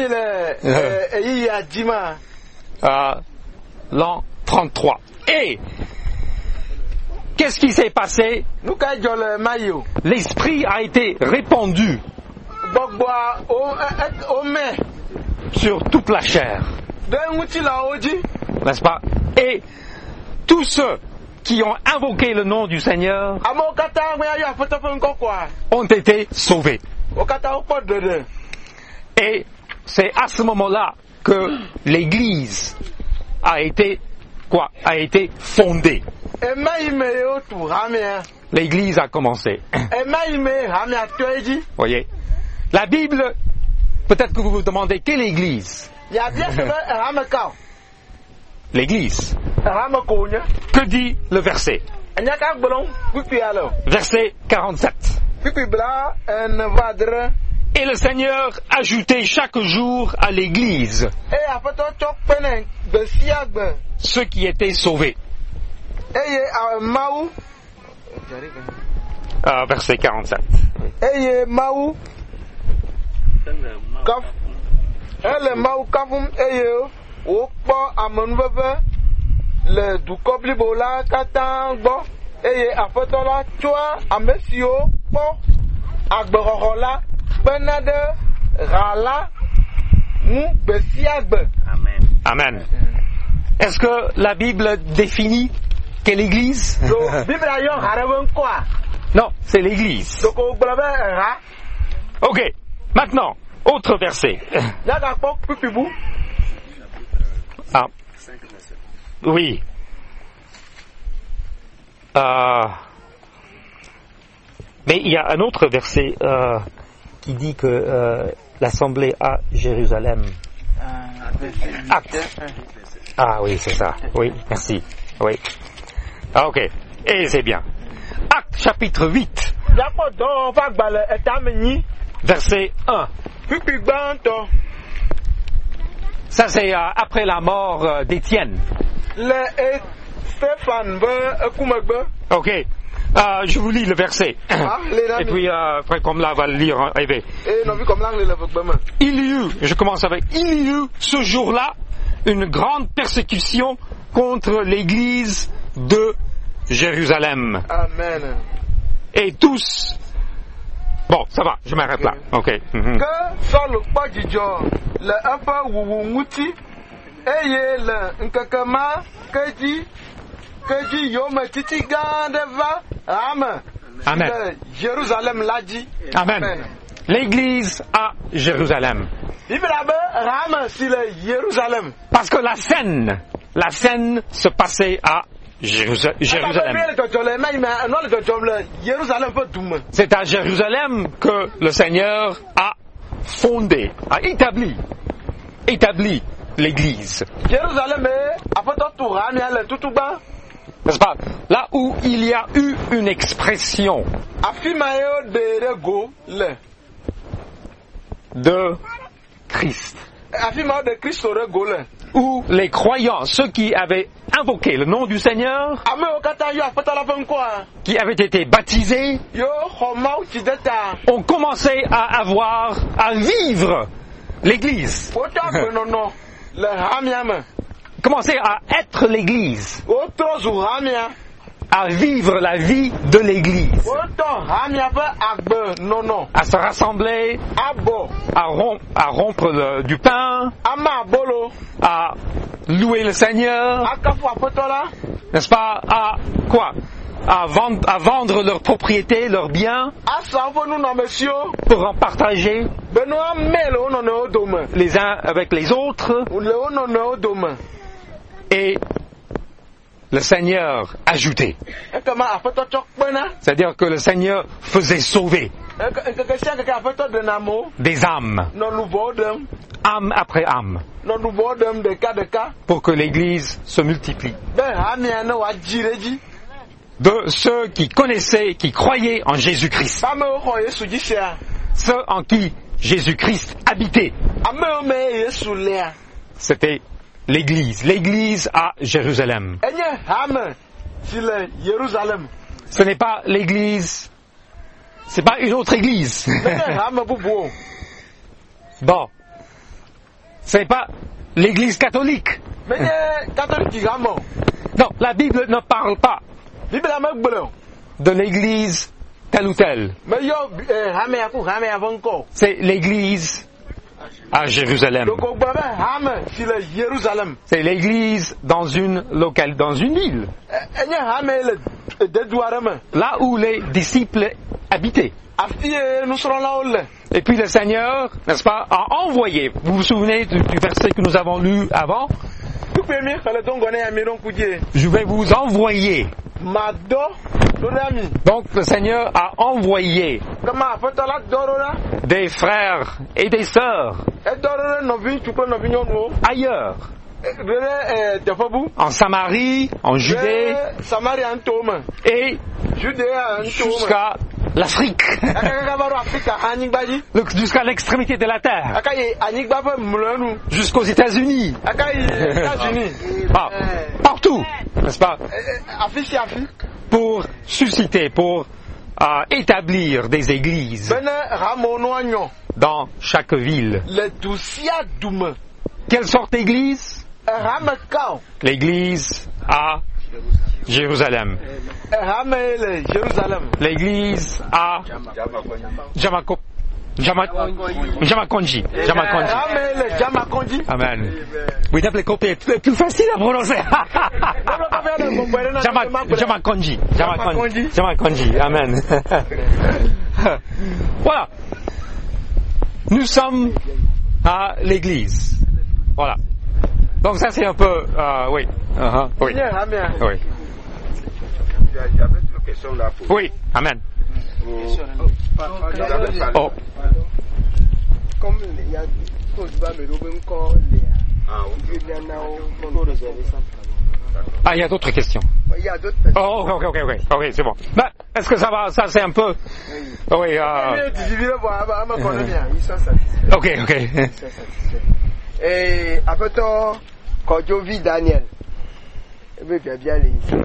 L'an 33. Et qu'est-ce qui s'est passé? L'esprit a été répandu sur toute la chair. N'est-ce pas? Et tous ceux qui ont invoqué le nom du Seigneur ont été sauvés. Et c'est à ce moment-là que l'Église a été fondée. L'Église a commencé. Voyez, la Bible, peut-être que vous vous demandez quelle Église? L'Église. Que dit le verset? Verset 47. Et le Seigneur ajoutait chaque jour à l'Église ceux qui étaient sauvés. Verset 47. Le dukɔ blibo la katã gbɔ eye aƒetɔ la tsoa ame siwo kpɔ agbexɔxɔ la kpena ɖe ha la ŋu gbe sia gbe. Amen. Est-ce que la Bible définit quelle église? Non, c'est l'église. Ok, maintenant, autre verset. Ah. Oui. Mais il y a un autre verset qui dit que l'assemblée à Jérusalem. Acte. Ah oui, c'est ça. Oui, merci. Oui. Ah, ok. Et c'est bien. Acte chapitre 8. Verset 1. Ça c'est après la mort d'Étienne. Ok. Je vous lis le verset. Et puis, frère Comla va le lire. Il y eut, je commence avec, il y eut ce jour-là une grande persécution contre l'église de Jérusalem. Amen. Et tous... Bon, ça va, je m'arrête là. Ok. Que Saul pas du genre, le apa ou mouti, et le nkakama, que dit yom titi gandeva, amen. Amen. Jérusalem l'a dit. Amen. L'église à Jérusalem. Parce que la scène se passait à Jérusalem. C'est à Jérusalem que le Seigneur a fondé, a établi l'église. N'est-ce pas? Là où il y a eu une expression de Christ. Où les croyants, ceux qui avaient invoqué le nom du Seigneur, qui avaient été baptisés, ont commencé à vivre l'Église. Commencer à être l'Église. À vivre la vie de l'Église. À se rassembler, à rompre du pain, à louer le Seigneur, n'est-ce pas? À quoi? À vendre leurs propriétés, leurs biens, pour en partager les uns avec les autres. Et le Seigneur ajoutait. C'est-à-dire que le Seigneur faisait sauver des âmes, âme après âme, pour que l'Église se multiplie. De ceux qui connaissaient, qui croyaient en Jésus-Christ. Ceux en qui Jésus-Christ habitait. C'était l'église à Jérusalem. Ce n'est pas l'église, c'est pas une autre église. Bon, ce n'est pas l'église catholique. Non, la Bible ne parle pas de l'église telle ou telle. C'est l'église à Jérusalem. C'est l'église dans une ville. Là où les disciples habitaient. Et puis le Seigneur, n'est-ce pas, a envoyé. Vous vous souvenez du verset que nous avons lu avant? Je vais vous envoyer. Donc le Seigneur a envoyé des frères et des sœurs ailleurs, en Samarie, en Judée et jusqu'à l'Afrique, jusqu'à l'extrémité de la terre, jusqu'aux États-Unis, partout, n'est-ce pas, pour susciter, pour établir des églises dans chaque ville. Quelle sorte d'église? L'église à Jérusalem. L'église à Jamakonji. Amen. Oui, d'après côté, plus facile à prononcer. Jamakonji. Amen. Voilà. Nous sommes à l'église. Voilà. Donc ça c'est un peu, oui. Oui. Oui. J'avais une question là pour. Oui. Amen. Oh. Comme il y a il y a d'autres questions. Il y a d'autres questions. Oh, ok, c'est bon. Bah, est-ce que ça va, ça c'est un peu... Oui, Ok. Et après toi, quand je vis Daniel, je vais bien aller ici.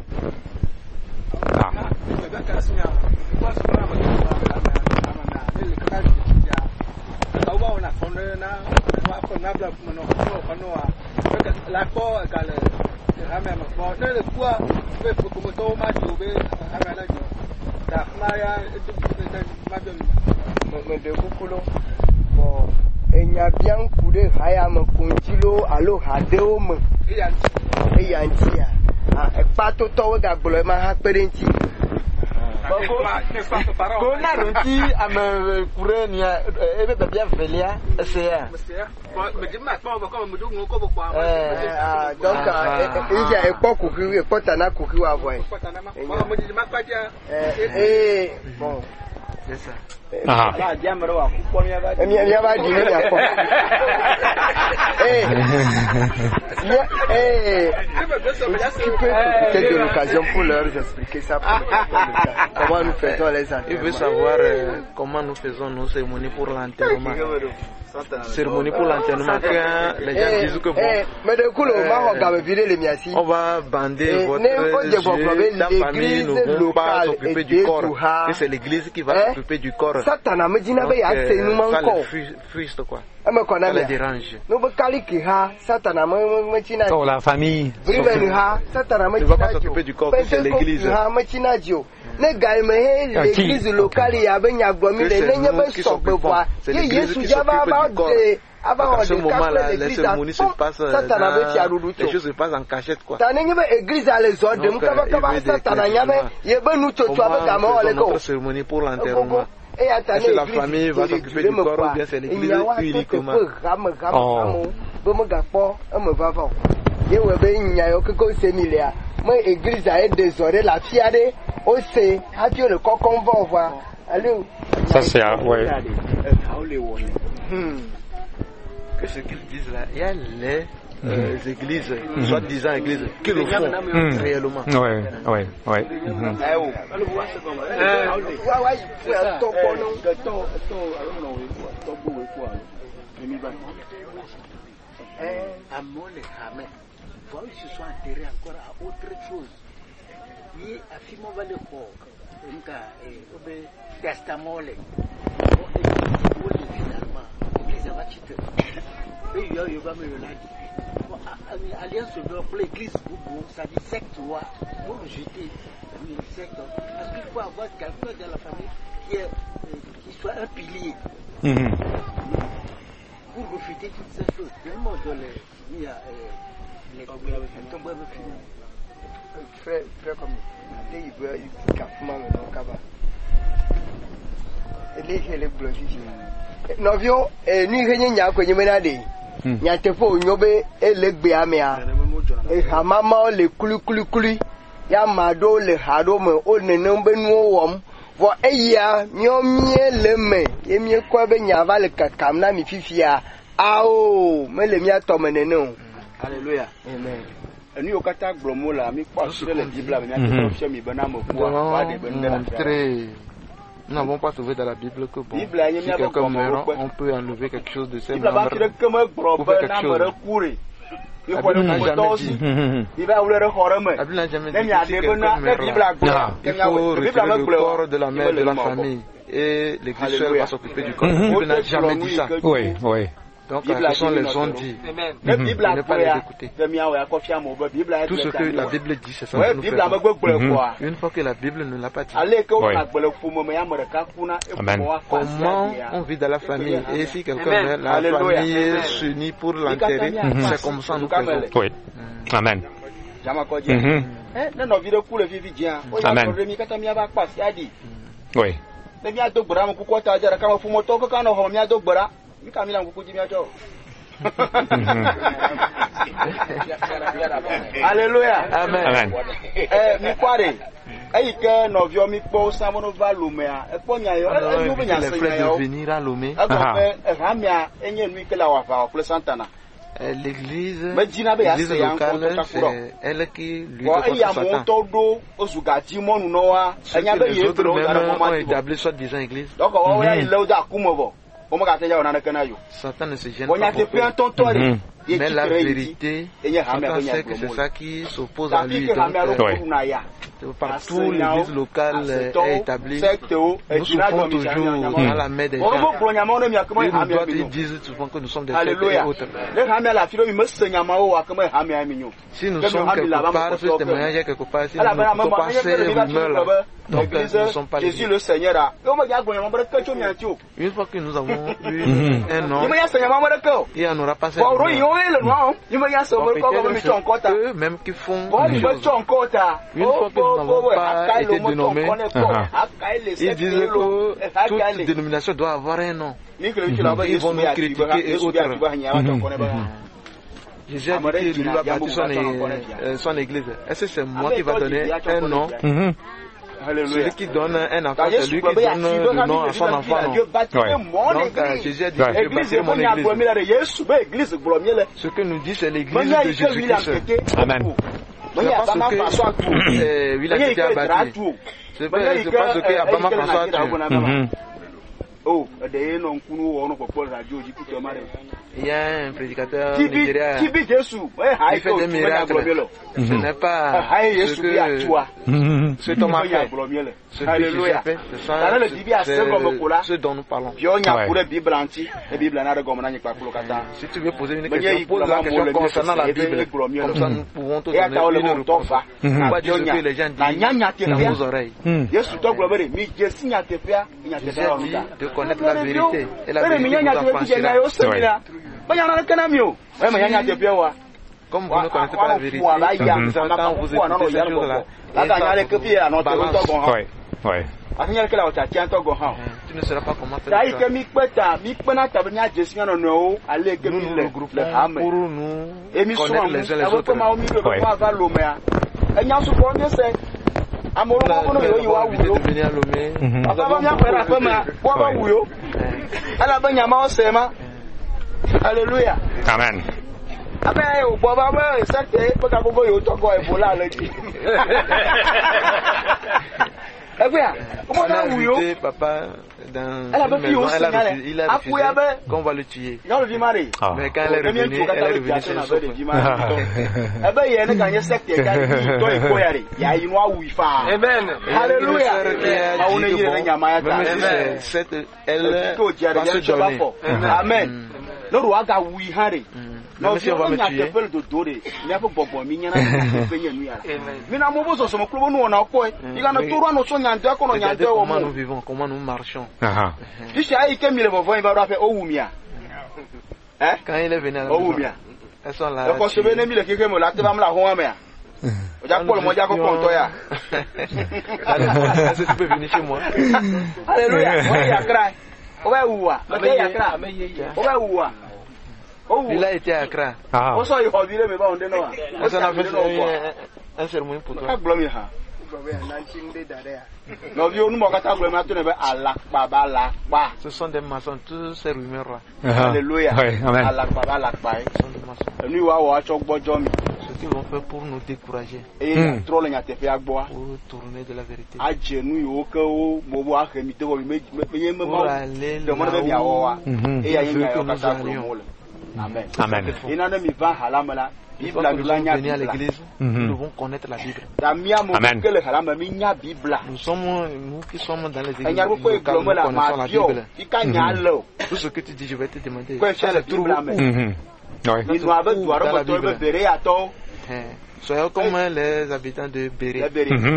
Il y a bien coulé Hayam Kunchilo, allo Hadeum, et Yantia. Et pas tout le temps d'ablement Haperenti. Donc, il y a un peu couru, et pas t'en couru à voir. Bon. C'est ça. Tu peux profiter de l'occasion pour leur expliquer ça. Comment nous faisons les enterrements. Il veut savoir comment nous faisons nos cérémonies pour l'enterrement. Cérémonie pour l'enterrement, les gens disent que bon, on va bander votre jeu, la famille ne vont pas s'occuper du corps, que c'est l'église qui va s'occuper du corps. Donc, ça les frustre quoi. Ça les dérange. Oh, la famille. Tu ne vas pas s'occuper du corps, que c'est l'église. L'église locale, il y avait une agomie, les nègres qui sont peu voir. C'est l'église qui s'occupe du corps. À ce moment-là, les cérémonies se passent, les choses se passent en cachette quoi. Donc, il veut notre cérémonie pour l'enterrement. Est-ce que la famille va s'occuper du corps ou bien c'est l'église uniquement? Moi, l'église a été désolée, la fiade, aussi, a Dieu le coq qu'on va voir. Allez. Ça, c'est, ouais. Que ce qu'ils disent là, il y a les églises, soi-disant églises, qui le font réellement. Ouais. Ils se sont enterrés encore à autre chose. Ils affirment le corps. Testament. Finalement, l'église va quitter. Et il y a alliance pour l'église, ça dit secte, pour le jeter. Une secte. Parce qu'il faut avoir quelqu'un dans la famille qui soit un pilier. Pour refuter toutes ces choses. Tellement de les. Frère comme il veut carrément le cabas. Les bloqués. Novio et ni rien n'y a que n'y menade. N'y a te faux nyobe et le béamea. Et hamama le kulu. Ya mado le hadome o ne nombe no wom. Vo eya nyomie le me. Yemie kwa be nyava le kakamna mi fifia. Ao me le mia tomene no. Alléluia. Amen. Et nous, au Qatar, Blomola, mais pas sur les Bibles, mais nous n'avons pas trouvé dans la Bible que bon, si quelqu'un meurt, on peut enlever quelque chose de ses membres pour faire quelque chose. Abdul n'a jamais dit. Abdul n'a jamais dit que si quelqu'un meurt, il faut retirer le corps de la mère de la famille et l'église seule va s's'occuper du corps. Abdul n'a jamais dit ça. Oui. Donc, ce sont les on-dit. Ne pas les écouter. Tout ce que la Bible dit, c'est ça que nous faisons. Une fois que la Bible ne l'a pas dit. Comment on vit dans la famille? Et si quelqu'un meurt, la famille s'unit pour l'enterrer. C'est comme ça nous faisons. Oui. Amen. Amen. Oui. Alléluia. Amen. Mi kware. Ayi ke novio mi po samono va Lomé. E po nya yo, e no nya se nya yo. Venir à Lomé. Ramia enye nu ke la wa fa pour Santana. L'église locale, c'est elle qui lui donne Satan. Ce que les autres même ont établi soi-disant église. Satan ne se gêne pas beaucoup. Mais la vérité, Satan sait que c'est ça qui s'oppose à lui. Donc, partout l'église locale est établie, nous souffrons toujours dans la main des gens. Ils disent souvent que nous sommes des sectes et autres. Si nous sommes quelque part, si ce témoignage est quelque part, si nous ne pouvons pas ces rumeurs-là, donc nous ne sommes pas Jésus le Seigneur. Une fois que nous avons eu un nom, il en aura pas cette rumeur. Eux-mêmes qui font des choses. Une fois que nous n'avons pas été dénommés, ils disent que toute dénomination doit avoir un nom. Ils vont nous critiquer et autres. Jésus a dit qu'il va bâtir son église. Est-ce que c'est moi qui va donner un nom? Celui qui donne un enfant, c'est lui qui donne le nom à son enfant. Donc Jésus a dit que je bâtirai mon église. Ce que nous dit, c'est l'église de Jésus-Christ. Amen. C'est parce que il a été bâti. C'est parce que Abraham François a tué. Il y a un prédicateur nigérien qui fait des miracles. Ce n'est pas ce que cet homme a fait. Ce que Jésus a fait, c'est ce dont nous parlons. Si tu veux poser une question, pose la question concernant la Bible. Comme ça, nous pouvons te donner une réponse. On va dire ce que les gens disent dans nos oreilles. Jésus a dit de connaître la vérité. Et la vérité vous affranchira. Comme vous ne connaissez pas la vérité, quand vous écoutez ces choses-là, tu ne sauras pas comment faire ça. Nous nous regroupons pour nous connaître les uns les autres. Nous avons envie de venir à Lomé. Nous avons Alléluia. Amen. On a invité papa dans une maison, il a refusé qu'on va le tuer. Mais quand elle est revenue chez nous. Amen. Alléluia. Même si elle va se donner. Amen. Non, si on va me tuer. Comment nous vivons, comment nous marchons. Quand il est venu à la maison, elles sont là. Tu peux venir chez moi. Alléluia. Il a été à Accra. Ça n'a fait un sermon pour toi. Ce sont des maçons, tous ces rumeurs-là. Alléluia. Ce sont des maçons. Ce qu'ils vont faire pour nous décourager. Pour tourner de la vérité. Pour aller là où il veut que nous allions. Amen. Amen. Bible nous venir à l'église, nous devons connaître la Bible. Amen. Nous qui sommes dans les églises locales, nous connaissons la Bible. Tout ce que tu dis, je vais te demander. Ça se trouve où? Soyons comme les habitants de Béré. Une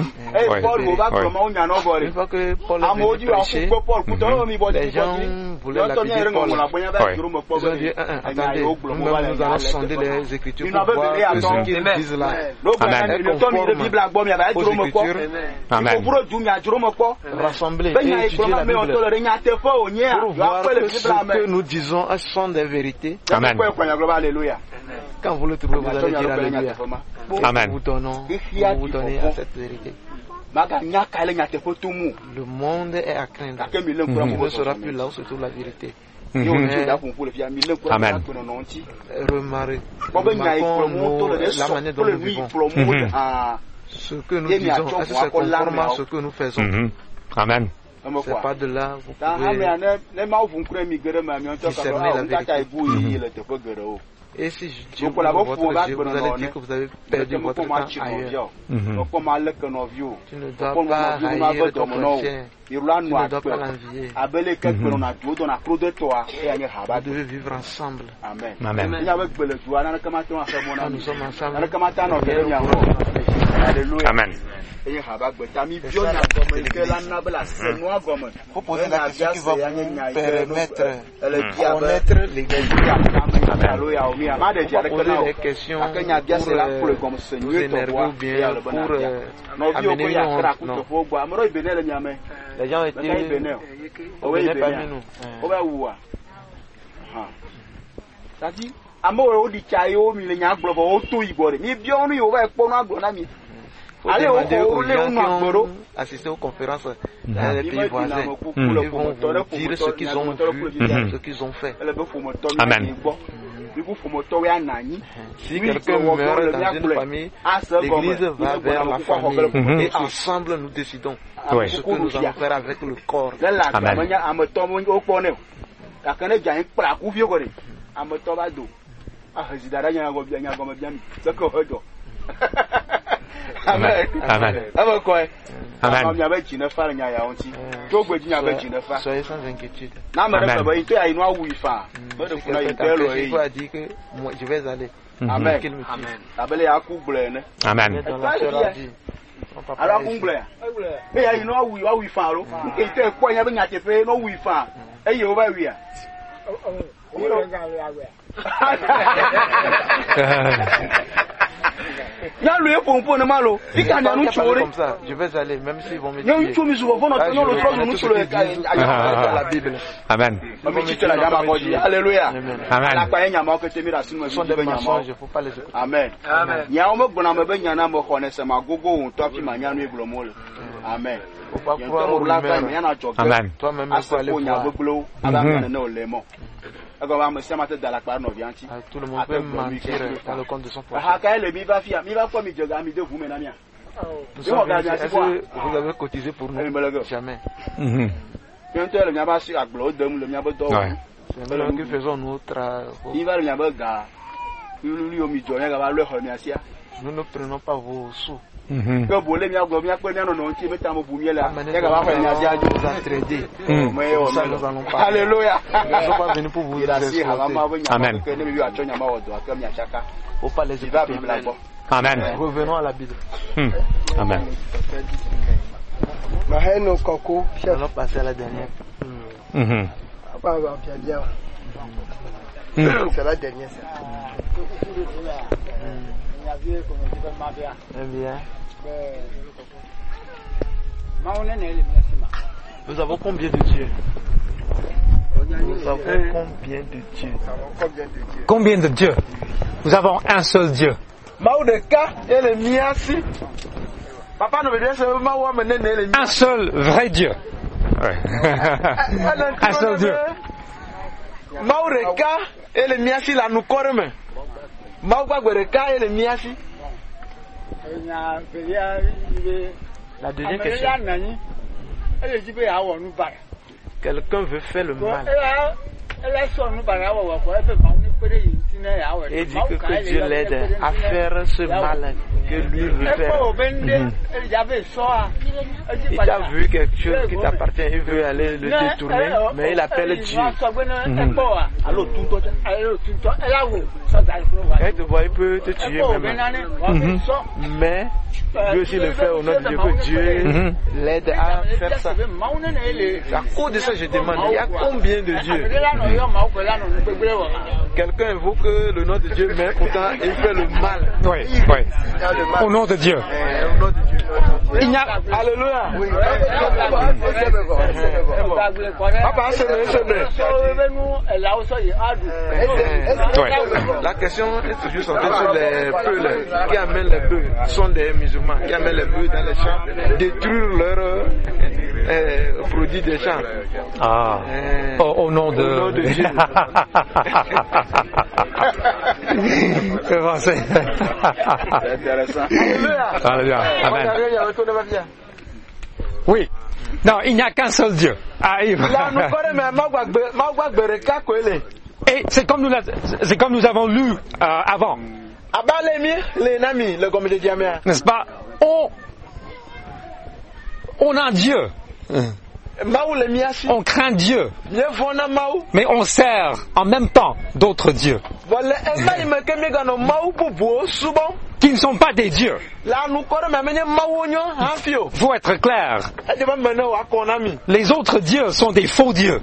fois que Paul est venu prêcher, les gens voulaient lapider Paul. Ils ont dit, attendez, nous allons sonder les Écritures pour voir que ce qu'ils disent là est conforme aux Écritures. Rassembler et étudier la Bible pour voir que ce que nous disons sont des vérités. Amen. Quand vous le trouvez, vous allez dire Alléluia. Amen. Nous vous donnez à cette vérité. Le monde est à craindre. Il ne sera plus là où se trouve la vérité. Amen. Remarquons la manière dont nous vivons. Ce que nous disons, est-ce que c'est conforme à ce que nous faisons? Amen. C'est pas de là vous pouvez discerner la vérité. Et si Dieu ouvre votre Dieu, vous allez dire que vous avez perdu votre temps ailleurs. Tu ne dois pas haïr ton chrétien. Tu ne dois pas l'envier. Vous devez vivre ensemble. Amen. Quand nous sommes ensemble, Amen. Faut poser la question qui va vous permettre de connaître l'Église. Faut poser des questions pour nous énerver ou bien pour amener une honte. Non. Les gens étaient parmi nous. C'est-à-dire, amour di chayo mi le nya gbobo o to ibore mi bi onu yo ba ekpo na agbo na mi allez aux gens qui ont assisté aux conférences dans les pays voisins. Ils vont vous dire ce qu'ils ont vu, ce qu'ils ont fait. Amen. Si quelqu'un meurt dans une famille, l'église va vers la famille et ensemble nous décidons ce que nous allons faire avec le corps. Amen. Amen. Amen. Soyez sans inquiétude. Amen. Il faut dire que moi, je vais aller. Amen. Amen. Amen. Comme ça, je vais aller, même s'ils vont me dire. La Bible. Amen. Alléluia. Ce sont des mensonges, il ne faut pas les écouter. Amen. Amen. Amen. Faut pas croire aux rumeurs. Amen. Toi-même, il faut aller voir. Tout le monde peut mentir dans le compte de son prochain. Est-ce que vous avez cotisé pour nous? Jamais. C'est nous qui faisons nos travaux. Nous ne prenons pas vos sous. Nous sommes Alléluia. Nous ne sommes pas venus pour vous exploiter. Amen. Faut pas les écouter. Amen. Revenons à la Bible. Amen. Nous allons passer à la dernière. C'est la dernière. Bien. Nous avons combien de dieux? Nous avons combien de dieux? Combien de dieux? Nous avons un seul Dieu. Un seul vrai Dieu. Ouais. Un seul Dieu. Maureka et le miasi la nous correme. Mauba Gwereka et le miasi. La deuxième question. Quelqu'un veut faire le mal. Et dit que Dieu l'aide à faire ce mal que lui veut faire. Il t'a vu quelque chose qui t'appartient, il veut aller le détourner, mais il appelle Dieu. Quand il te voit, il peut te tuer même. Mais Dieu aussi le fait au nom de Dieu, que Dieu l'aide à faire ça. À cause de ça, je demande, il y a combien de dieux? Quelqu'un invoque le nom de Dieu, mais pourtant il fait le mal. Oui, oui. Au nom de Dieu. Au nom de Dieu. Il n'y a... Alléluia. Oui. La question est toujours centrée sur les bœufs qui amènent les bœufs. Ce sont des musulmans qui amènent les bœufs dans les champs, détruire leurs produits des champs. Ah. Au nom de Dieu. C'est intéressant. Alléluia. Amen. Oui. Non, il n'y a qu'un seul Dieu. Ah, et c'est comme nous avons lu avant. N'est-ce pas? On a Dieu. On craint Dieu, mais on sert en même temps d'autres dieux qui ne sont pas des dieux. Faut être clair. Les autres dieux sont des faux dieux.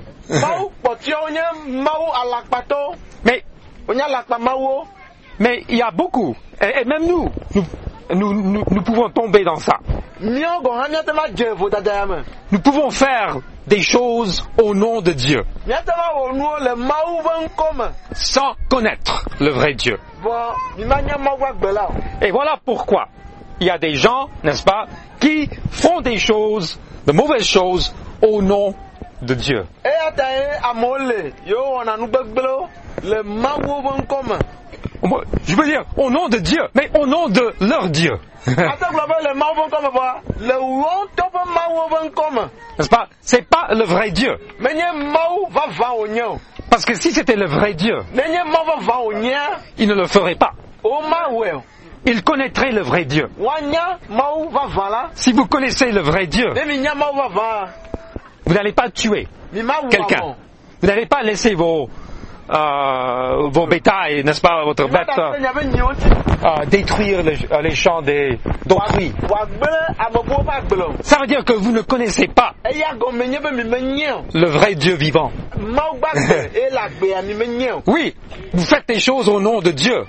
Mais il y a beaucoup, et même nous pouvons tomber dans ça. Nous pouvons faire des choses au nom de Dieu sans connaître le vrai Dieu. Et voilà pourquoi il y a des gens, n'est-ce pas, qui font des choses, de mauvaises choses au nom de Dieu. Je veux dire au nom de Dieu, mais au nom de leur Dieu. N'est-ce pas? C'est pas le vrai Dieu. Parce que si c'était le vrai Dieu, il ne le ferait pas. Il connaîtrait le vrai Dieu. Si vous connaissez le vrai Dieu, vous n'allez pas tuer quelqu'un. Vous n'allez pas laisser vos bétails, n'est-ce pas, votre bête, détruire les champs d'autrui. Ça veut dire que vous ne connaissez pas le vrai Dieu vivant. Oui, vous faites des choses au nom de Dieu.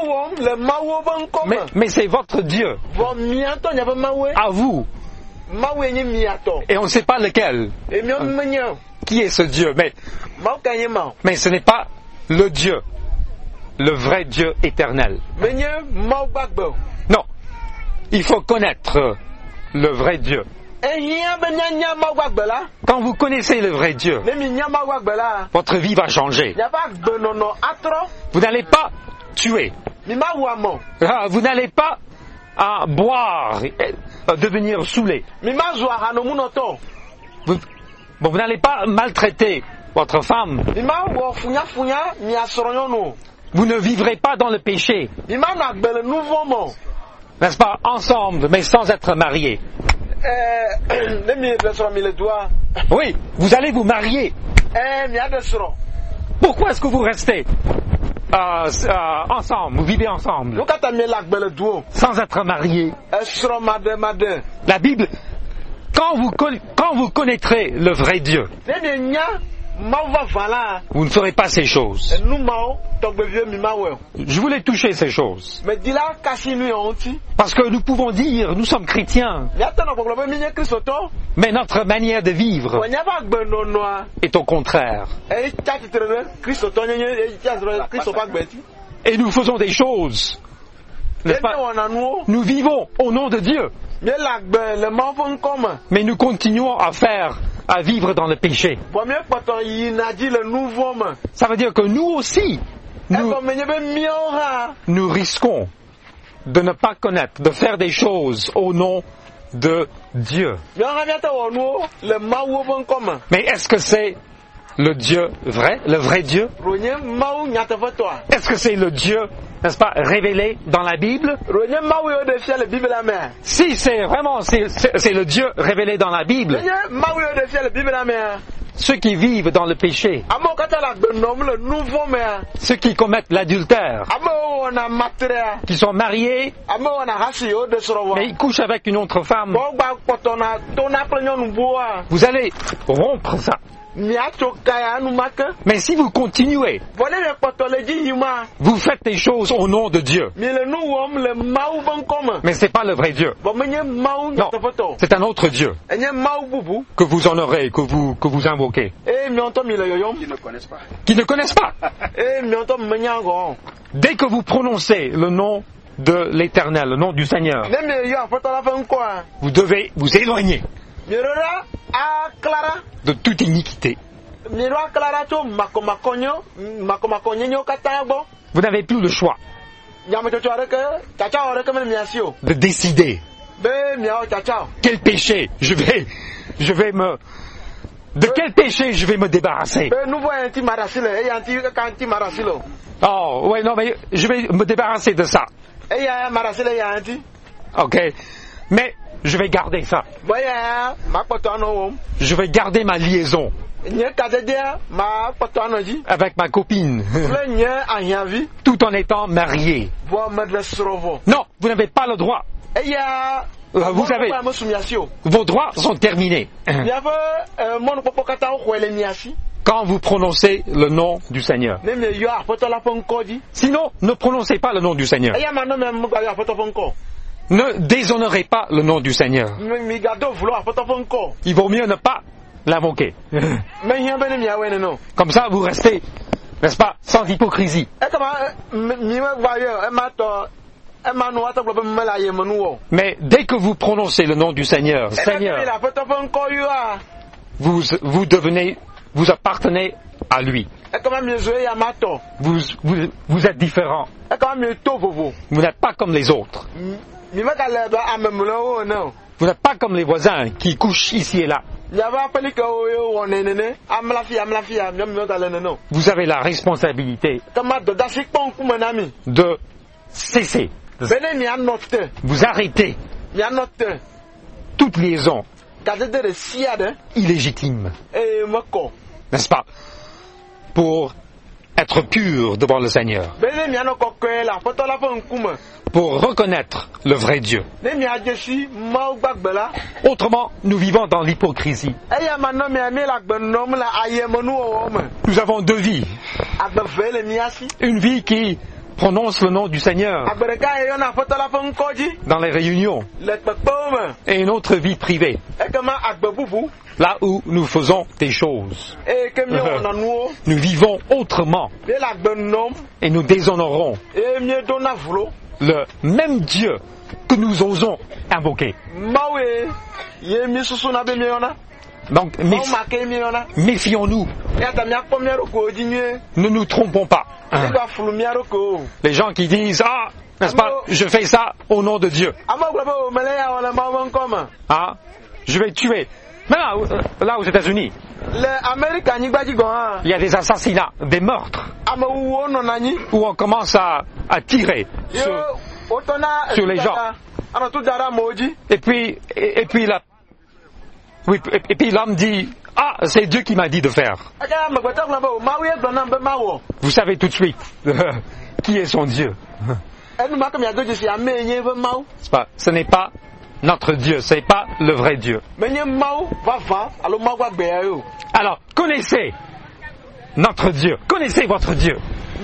Mais c'est votre Dieu. À vous. Et on ne sait pas lequel. Qui est ce Dieu? Mais ce n'est pas le Dieu, le vrai Dieu éternel. Non, il faut connaître le vrai Dieu. Quand vous connaissez le vrai Dieu, votre vie va changer. Vous n'allez pas tuer. Vous n'allez pas boire, devenir saoulé. Vous n'allez pas maltraiter votre femme. Vous ne vivrez pas dans le péché. N'est-ce pas? Ensemble, mais sans être mariés. Oui, vous allez vous marier. Pourquoi est-ce que vous restez ensemble, vous vivez ensemble, sans être mariés? La Bible, quand vous connaîtrez le vrai Dieu, vous ne ferez pas ces choses. Je voulais toucher ces choses. Parce que nous pouvons dire, nous sommes chrétiens. Mais notre manière de vivre est au contraire. Et nous faisons des choses. Nous vivons au nom de Dieu. Mais nous continuons à vivre dans le péché. Ça veut dire que nous aussi, nous risquons de ne pas connaître, de faire des choses au nom de Dieu. Mais est-ce que c'est le Dieu vrai, le vrai Dieu? Est-ce que c'est le Dieu, n'est-ce pas, révélé dans la Bible? Si c'est vraiment c'est le Dieu révélé dans la Bible, ceux qui vivent dans le péché, ceux qui commettent l'adultère, qui sont mariés, mais ils couchent avec une autre femme, vous allez rompre ça. Mais si vous continuez, vous faites des choses au nom de Dieu. Mais ce n'est pas le vrai Dieu. Non, c'est un autre Dieu que vous honorez, que vous invoquez. Qui ne connaissent pas. Dès que vous prononcez le nom de l'Éternel, le nom du Seigneur, vous devez vous éloigner de toute iniquité. Vous n'avez plus le choix de décider quel péché de quel péché je vais me débarrasser. Oh, ouais, non, mais je vais me débarrasser de ça. Ok, mais je vais garder ça. Je vais garder ma liaison avec ma copine, tout en étant marié. Non, vous n'avez pas le droit. Vous savez, vos droits sont terminés quand vous prononcez le nom du Seigneur. Sinon, ne prononcez pas le nom du Seigneur. Ne déshonorez pas le nom du Seigneur. Il vaut mieux ne pas l'invoquer. Comme ça, vous restez, n'est-ce pas, sans hypocrisie. Mais dès que vous prononcez le nom du Seigneur, Seigneur, vous appartenez à lui. Vous êtes différent. Vous n'êtes pas comme les autres. Vous n'êtes pas comme les voisins qui couchent ici et là. Vous avez la responsabilité de cesser. Vous arrêtez toute liaison illégitime, n'est-ce pas, pour être pur devant le Seigneur, pour reconnaître le vrai Dieu. Autrement, nous vivons dans l'hypocrisie. Nous avons deux vies. Une vie qui prononce le nom du Seigneur dans les réunions et une autre vie privée, là où nous faisons des choses. Nous vivons autrement et nous déshonorons le même Dieu que nous osons invoquer. Donc, méfions-nous. Ne nous trompons pas. Les gens qui disent, ah, n'est-ce pas, je fais ça au nom de Dieu. Ah, je vais tuer. Maintenant, là aux États-Unis, il y a des assassinats, des meurtres, où on commence à tirer sur les gens. Et puis l'homme dit, ah, c'est Dieu qui m'a dit de faire. Vous savez tout de suite qui est son Dieu. Ce n'est pas notre Dieu, ce n'est pas le vrai Dieu. Alors, connaissez notre Dieu, connaissez votre Dieu.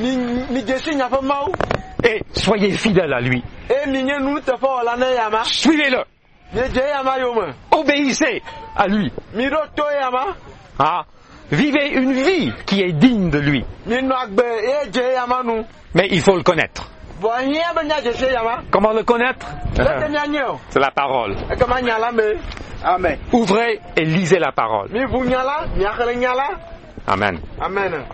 Et soyez fidèles à lui. Suivez-le. Obéissez à lui. Ah, vivez une vie qui est digne de lui. Mais il faut le connaître. Comment le connaître? C'est la parole. Amen. Ouvrez et lisez la parole. Amen. Amen.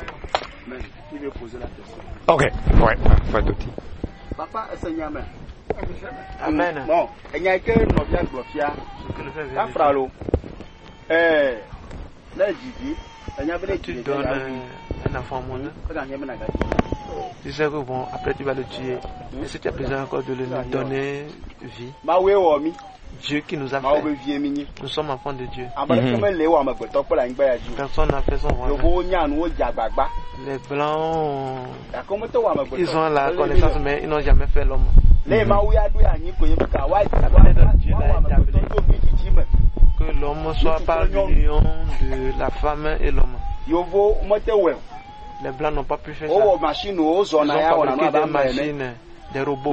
Ok, ouais, pas de petit. Papa, Seigneur. Amen. Bon, il y a que nous vient de faire. La fralo. Là, Gigi, Tu donnes un enfant au monde. Tu sais que bon, après tu vas le tuer. Et si tu as besoin encore de lui donner vie, Dieu qui nous a fait, nous sommes enfants de Dieu. Personne n'a fait son rôle. Les Blancs, ils ont la connaissance, mais ils n'ont jamais fait l'homme. Que l'homme soit par l'union de la femme et l'homme. Les Blancs n'ont pas pu faire ça. Ils ont fabriqué des machines, des robots.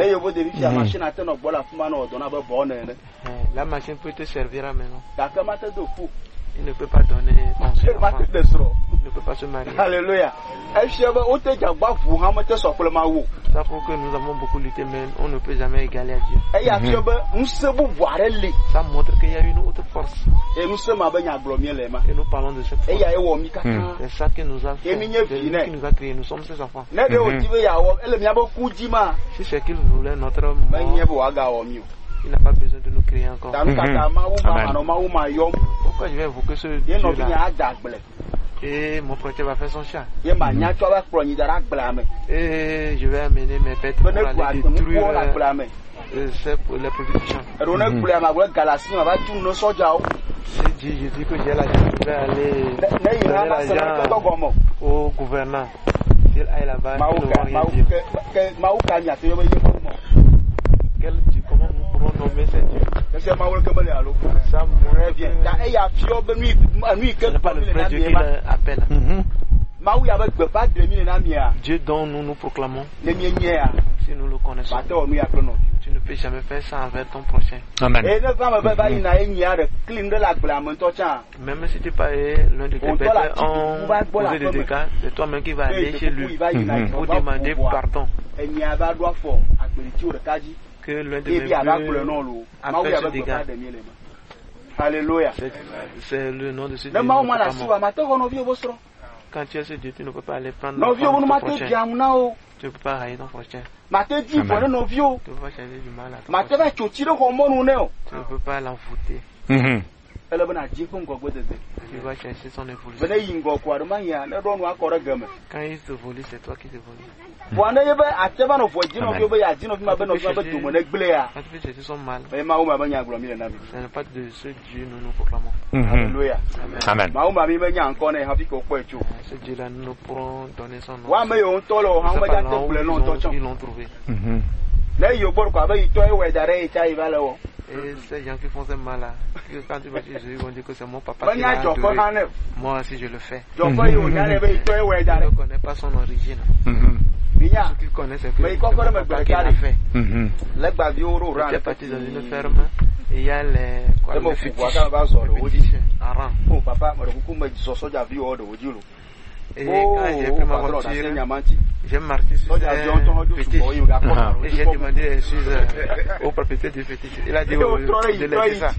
La machine peut te servir maintenant. Il ne peut pas donner ton enfant. Il ne peut pas se marier. Alléluia. Ça prouve que nous avons beaucoup lutté, mais on ne peut jamais égaler à Dieu. Ça montre qu'il y a une autre force. Et nous parlons de cette force. C'est ça qui nous a fait, qui nous a créé. Nous sommes ses enfants. Si c'est qu'il voulait notre mort, il n'a pas besoin de nous créer encore. Pourquoi je vais évoquer ce Dieu-là? Et mon prochain va faire son chat. Et je vais amener mes bêtes pour aller détruire les productions. Si je dis que j'ai l'argent, je vais aller donner l'argent au gouverneur. S'il aille là-bas, ils ne vont rien dire. Comment nous pourrons nommer ces dieux? Ça mourrait bien. Ce n'est pas le vrai Dieu qui l'appelle. Dieu dont nous nous proclamons, si nous le connaissons, tu ne peux jamais faire ça envers ton prochain. Amen. Même si tu parais l'un de tes bêtes en causé des dégâts, c'est toi-même qui vas aller chez lui pour demander pardon. Que l'un de mes voeux a fait ce dégât. Alléluia. C'est le nom de ce Dieu. Quand tu es ce Dieu, tu ne peux pas aller prendre ton prochain. Tu ne peux pas haïr ton prochain. Tu ne peux pas changer du mal à ton prochain. Tu ne peux pas l'envoûter. Tu vas chercher son évolution. Quand il se volait, c'est toi qui te volais. Quand tu peux chercher son mal, ce n'est pas de ce Dieu nous nous proclamons. Alléluia. Amen. Ce Dieu-là, nous pourrons donner son nom. Ils l'ont trouvé. Et ces gens qui font ce mal-là, quand tu vas chez Jésus, ils vont dire que c'est mon papa qui l'a adoré. Moi aussi, je le fais. Je ne connais pas son origine. Ce qu'il connaît, c'est que c'est mon papa qui l'a fait. Tu es parti dans une ferme et il y a les fétiches en rang. Et quand j'ai pris ma voiture, j'ai marqué sur ces fétiches. Et j'ai demandé l'excuse au propriétaire du fétiche. Il a dit, je l'ai dit ça.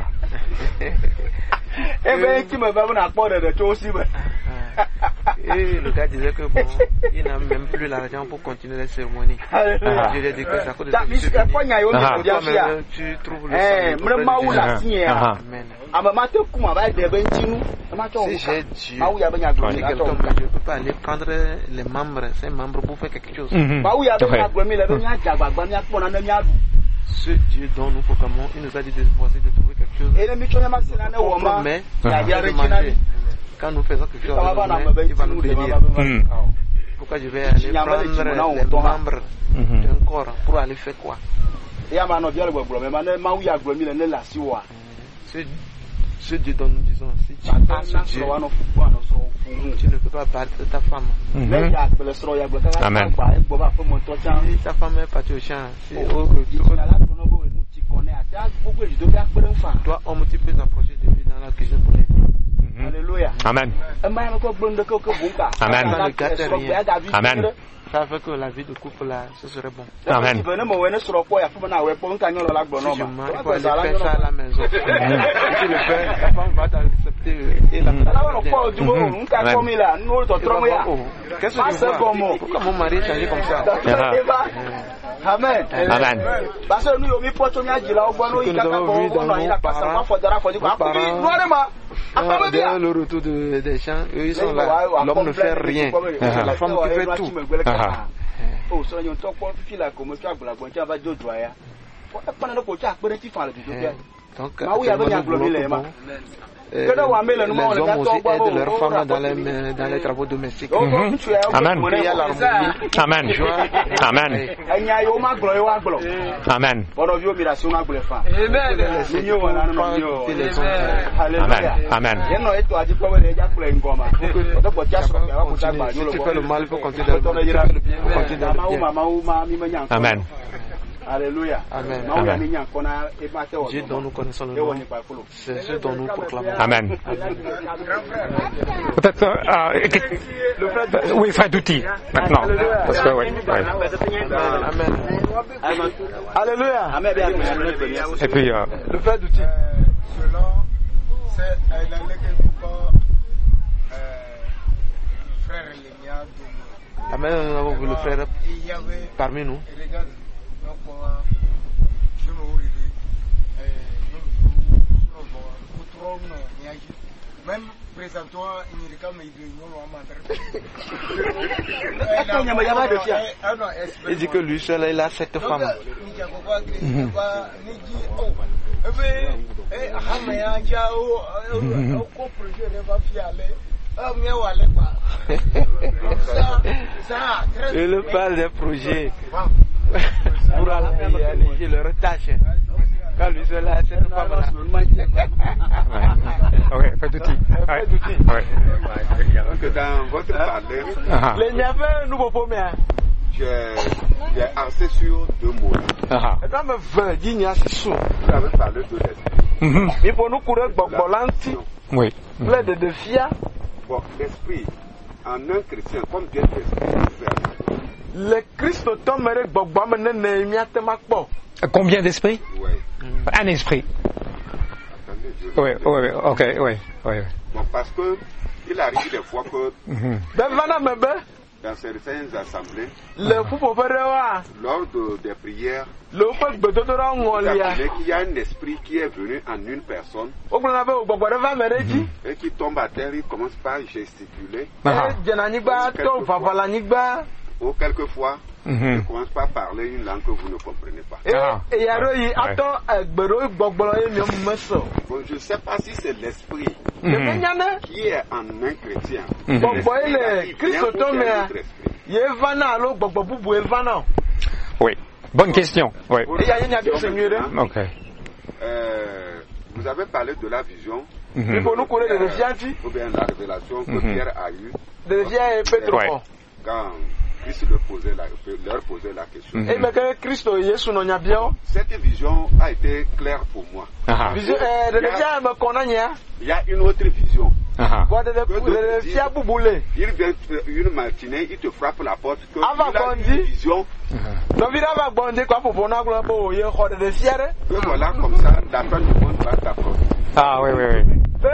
Et le gars disait que bon, il n'a même plus l'argent pour continuer les cérémonies. Je lui ai dit que ça coûte de ce tu trouves le sang. Amen. Si j'ai Dieu, je ne peux pas aller prendre les membres, ces membres pour faire quelque chose. Ce Dieu dont nous proclamons, il nous a dit de trouver quelque chose. Mais quand nous faisons quelque chose, il va nous bénir. Pourquoi je vais aller prendre les membres d'un corps pour aller faire quoi? Ce Dieu dont nous disons, si tu as ce Dieu, tu ne peux pas battre ta femme. Amen. Si ta femme est partie au champ, toi, homme, tu peux t'approcher de lui dans la cuisine pour l'aider. Alléluia. Amen. Amen. Amen. Ça fait que la vie de couple là, ce serait bon. Amen. Si je marie pour aller faire ça à la maison, si tu le fais, ta femme va t'accepter et la qu'est-ce que tu vois? Pourquoi mon mari est changé comme ça? Amen. Amen. Dès le retour des champs, eux ils sont là. L'homme ne fait rien. C'est la femme qui fait tout. Oh, so you talk about feel like almost like when ba jo dwaya. Ko e pana ko cha pere ti fa le do bia. Donc, ma ya ba nya globule ma. Les hommes aussi aident leurs femmes dans les travaux domestiques. Amen. Amen. Amen. Amen. Amen. Si tu fais le mal, il faut continuer le bien. Amen. Alléluia. Amen. Dieu dont nous connaissons le nom, c'est ce dont nous proclamons. Amen. Peut-être oui, frère Douty, maintenant. Parce que oui. Amen. Alléluia. Et puis le frère Douty. Cela, c'est frère Lénia. Amen. Nous avons vu le frère parmi nous. Même présente-toi, il dit que lui seul, il a 7 femmes. Il parle des projets pour alléger leur tâche. Quand lui seul a 7 femmes. Ok, fais d'outils. Donc dans votre parler, les niaveux nouveau pommier. J'ai axé sur 2 mots. Vous avez parlé de l'esprit. Il faut nous courir bolanti. Oui. Plein de défis. Bon, l'esprit, en un chrétien, combien d'esprits? Le Christ tomberait Combien d'esprits? Oui. Un esprit. Oui, oui, ok, oui, oui. Bon, parce que il arrive des fois que dans certaines assemblées, lors des prières, il y a un esprit qui est venu en une personne et qui tombe à terre, il commence par gesticuler. Ou quelquefois, il commence par parler une langue que vous ne comprenez pas. Bon, je ne sais pas si c'est l'esprit qui est en un chrétien. Oui, bonne question. Oui. Okay. Vous avez parlé de la vision. Ou bien la révélation que Pierre a eue. Quand Christ leur posait la question. Cette vision a été claire pour moi. Il y a une autre vision. Il vient une matinée, il te frappe la porte que il a une vision. Et voilà comme ça, la fin du monde va t'approcher. Ah oui, oui, oui.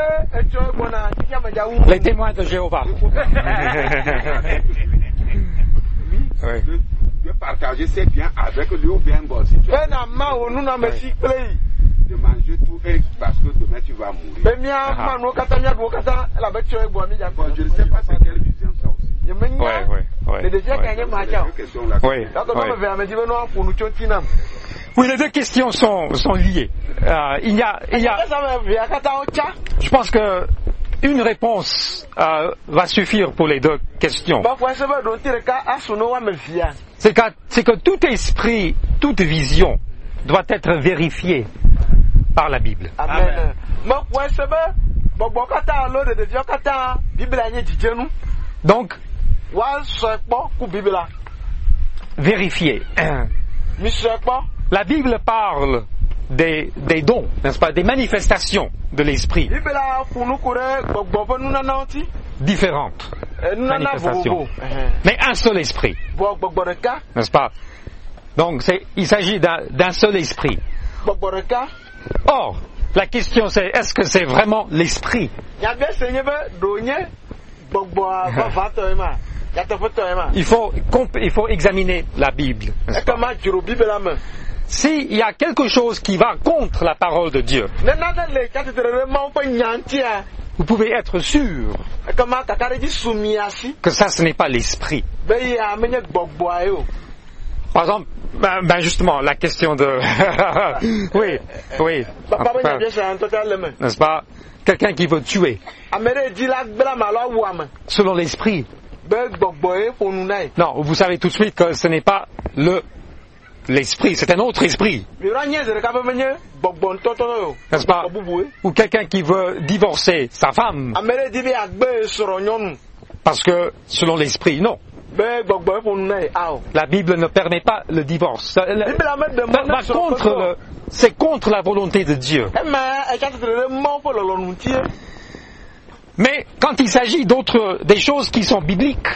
Les témoins de Jéhovah. Oui. De partager ses biens avec lui ou bien bon, si tu as de manger tout et parce que demain tu vas mourir. Bon, je ne sais pas c'est quelle vision ça aussi. Oui, les deux questions sont liées. Je pense que une réponse va suffire pour les deux questions. C'est que tout esprit, toute vision doit être vérifiée par la Bible. Amen. Donc, vérifier. La Bible parle des dons, n'est-ce pas, des manifestations de l'esprit. Différentes manifestations. Mais un seul esprit. N'est-ce pas? Donc, il s'agit d'un seul esprit. Or, la question c'est, est-ce que c'est vraiment l'esprit? Il faut examiner la Bible. s'il y a quelque chose qui va contre la parole de Dieu, vous pouvez être sûr que ça, ce n'est pas l'esprit. Par exemple, justement, la question de... oui. N'est-ce pas? Quelqu'un qui veut tuer. Selon l'esprit. Non, vous savez tout de suite que ce n'est pas l'esprit, c'est un autre esprit. N'est-ce pas? Ou quelqu'un qui veut divorcer sa femme. Parce que, selon l'esprit, non. La Bible ne permet pas le divorce. C'est contre la volonté de Dieu. Mais quand il s'agit des choses qui sont bibliques,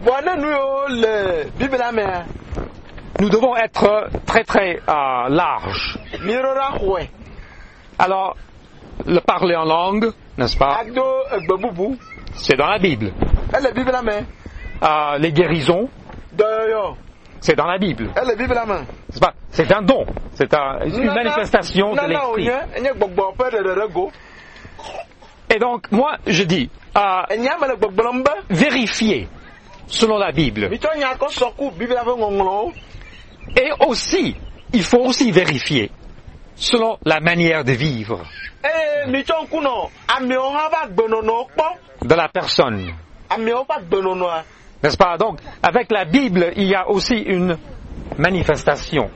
nous devons être très très larges. Alors, le parler en langue, n'est-ce pas? C'est dans la Bible. Les guérisons, c'est dans la Bible. C'est un don, c'est une manifestation de l'esprit. Et donc, moi, je dis, vérifier selon la Bible. Et aussi, il faut aussi vérifier selon la manière de vivre de la personne. N'est-ce pas? Donc, avec la Bible, il y a aussi une manifestation.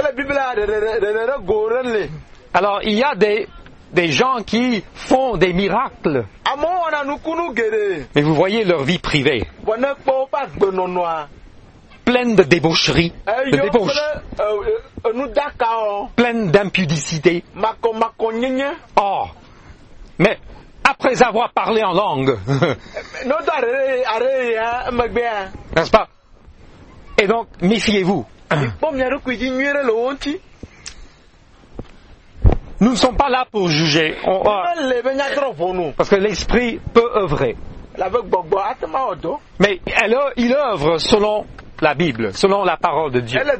Alors, il y a des gens qui font des miracles. Mais vous voyez leur vie privée. Pleine de débaucherie, de débauche. Pleine d'impudicité. Oh, mais après avoir parlé en langue, n'est-ce pas? Et donc, méfiez-vous. Nous ne sommes pas là pour juger. Parce que l'esprit peut œuvrer. Mais il œuvre selon la Bible, selon la parole de Dieu.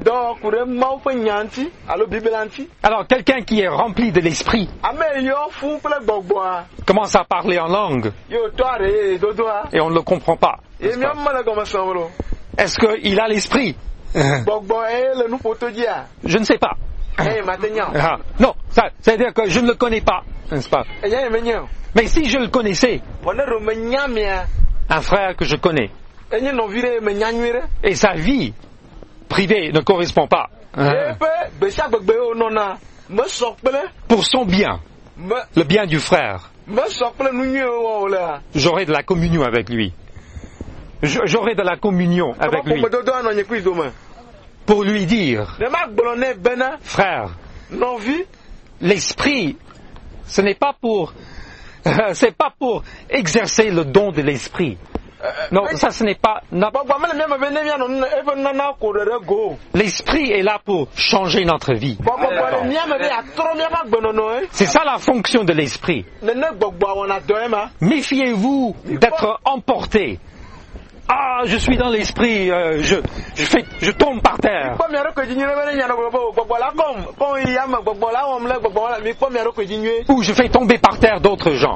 Alors, quelqu'un qui est rempli de l'esprit commence à parler en langue et on ne le comprend pas. Est-ce qu'il a l'esprit? Je ne sais pas. Non, c'est-à-dire que je ne le connais pas, n'est-ce pas? Mais si je le connaissais, un frère que je connais, et sa vie privée ne correspond pas pour son bien, le bien du frère, j'aurai de la communion avec lui. J'aurai de la communion avec lui pour lui dire, frère, l'esprit, ce n'est pas pour exercer le don de l'esprit. Non, ça ce n'est pas... L'esprit est là pour changer notre vie. C'est ça la fonction de l'esprit. Méfiez-vous d'être emporté. Ah, je suis dans l'esprit, je tombe par terre. Ou je fais tomber par terre d'autres gens.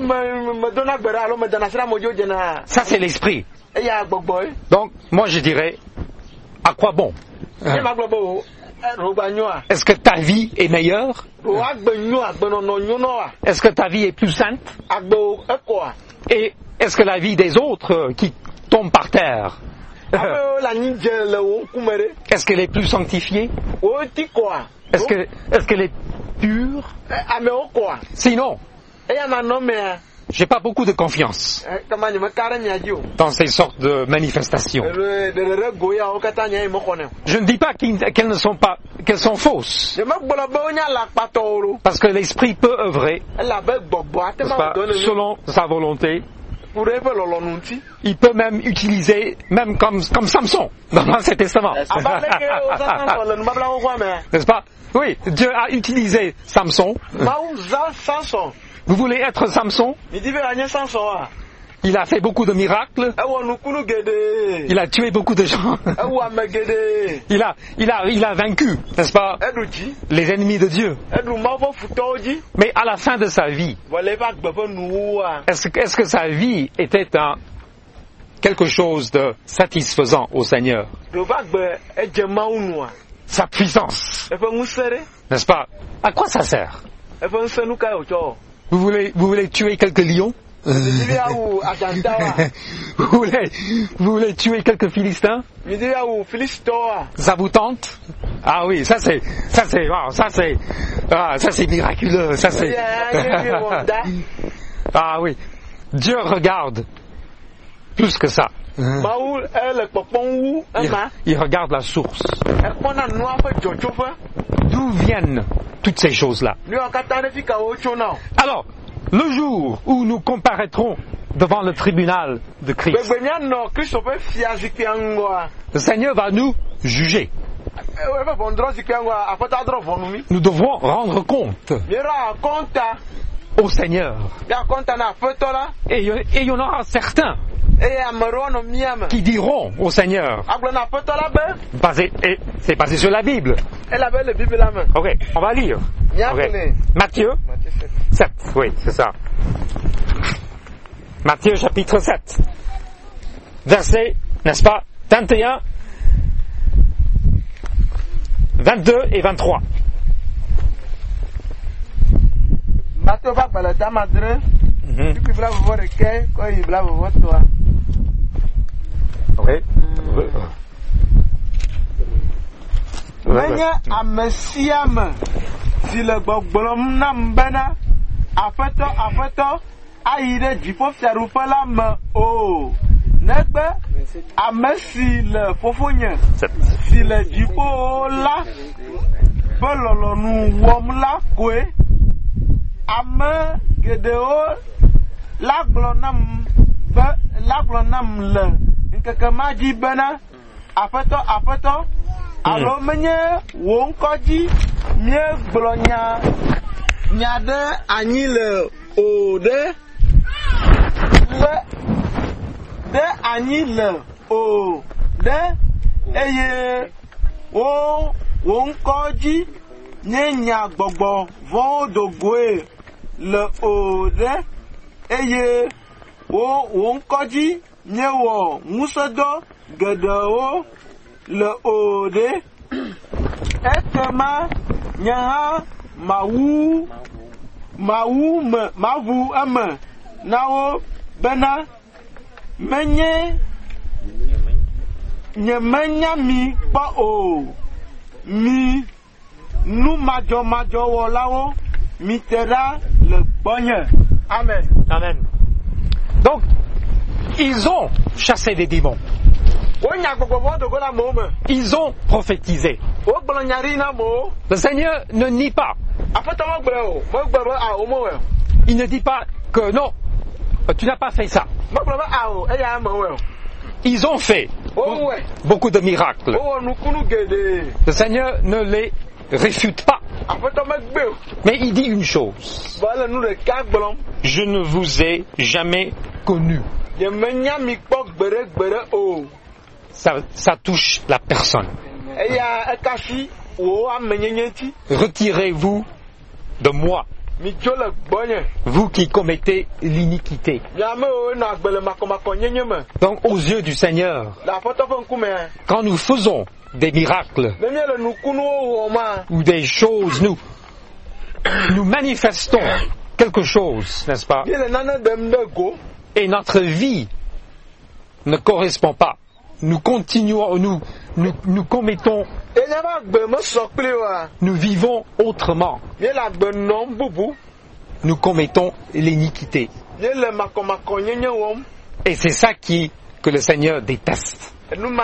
Ça c'est l'esprit. Donc, moi je dirais, à quoi bon? Est-ce que ta vie est meilleure? Est-ce que ta vie est plus sainte? Et est-ce que la vie des autres qui tombent par terre, est-ce qu'elle est plus sanctifiée? Est-ce qu'elle est pure? Sinon, j'ai pas beaucoup de confiance dans ces sortes de manifestations. Je ne dis pas qu'elles sont fausses, parce que l'esprit peut œuvrer selon sa volonté. Il peut même utiliser, même comme Samson dans l'Ancien Testament. N'est-ce pas? Oui, Dieu a utilisé Samson. Vous voulez être Samson? Il a fait beaucoup de miracles. Il a tué beaucoup de gens. Il a vaincu, n'est-ce pas, les ennemis de Dieu. Mais à la fin de sa vie, est-ce que sa vie était quelque chose de satisfaisant au Seigneur? Sa puissance, n'est-ce pas? À quoi ça sert? Vous voulez tuer quelques lions? Vous voulez tuer quelques Philistins? Ça vous tente? Ah oui, ça c'est miraculeux, ça c'est. Ah oui, Dieu regarde plus que ça. Il regarde la source. D'où viennent toutes ces choses-là? Alors, le jour où nous comparaîtrons devant le tribunal de Christ, le Seigneur va nous juger. Nous devrons rendre compte au Seigneur. Et il y en aura certains qui diront au Seigneur, c'est basé sur la Bible. Ok, on va lire. Okay. Matthieu 7, oui, c'est ça. Matthieu chapitre 7, verset, n'est-ce pas, 21, 22 et 23. Matthieu va parler de madre, tu peux voir le quai, quand il va voir toi. Oui. Venez à Messiam, si le bogblom n'ambana, afeto, aïe, du pauvre Saroufala me oh. Negbe, à Messi le fofogne, si le jipo la, pelolo nous wom la kwe, ame gedeo, l'aglonam le, nkekemaji bena, afeto, alo menye wonkoji mie gblonya nyade anyi le ode de anyi le ode eye wonkoji nye nya gbogbo vodogoe le ode eye wonkoji nye wo musedo gedewo le ode etema nyaha mawu mavu ame nawo bena menye nyemenya mi pa o mi nu majo wolawo mi tera le bonye. Amen. Amen. Donc ils ont chassé des démons. Ils ont prophétisé. Le Seigneur ne nie pas. Il ne dit pas que non, tu n'as pas fait ça. Ils ont fait beaucoup de miracles. Le Seigneur ne les réfute pas. Mais il dit une chose. Je ne vous ai jamais connu. Ça touche la personne. Retirez-vous de moi, vous qui commettez l'iniquité. Donc aux yeux du Seigneur, quand nous faisons des miracles ou des choses, nous manifestons quelque chose, n'est-ce pas? Et notre vie ne correspond pas. Nous continuons, nous commettons, nous vivons autrement. Nous commettons l'iniquité. Et c'est ça que le Seigneur déteste.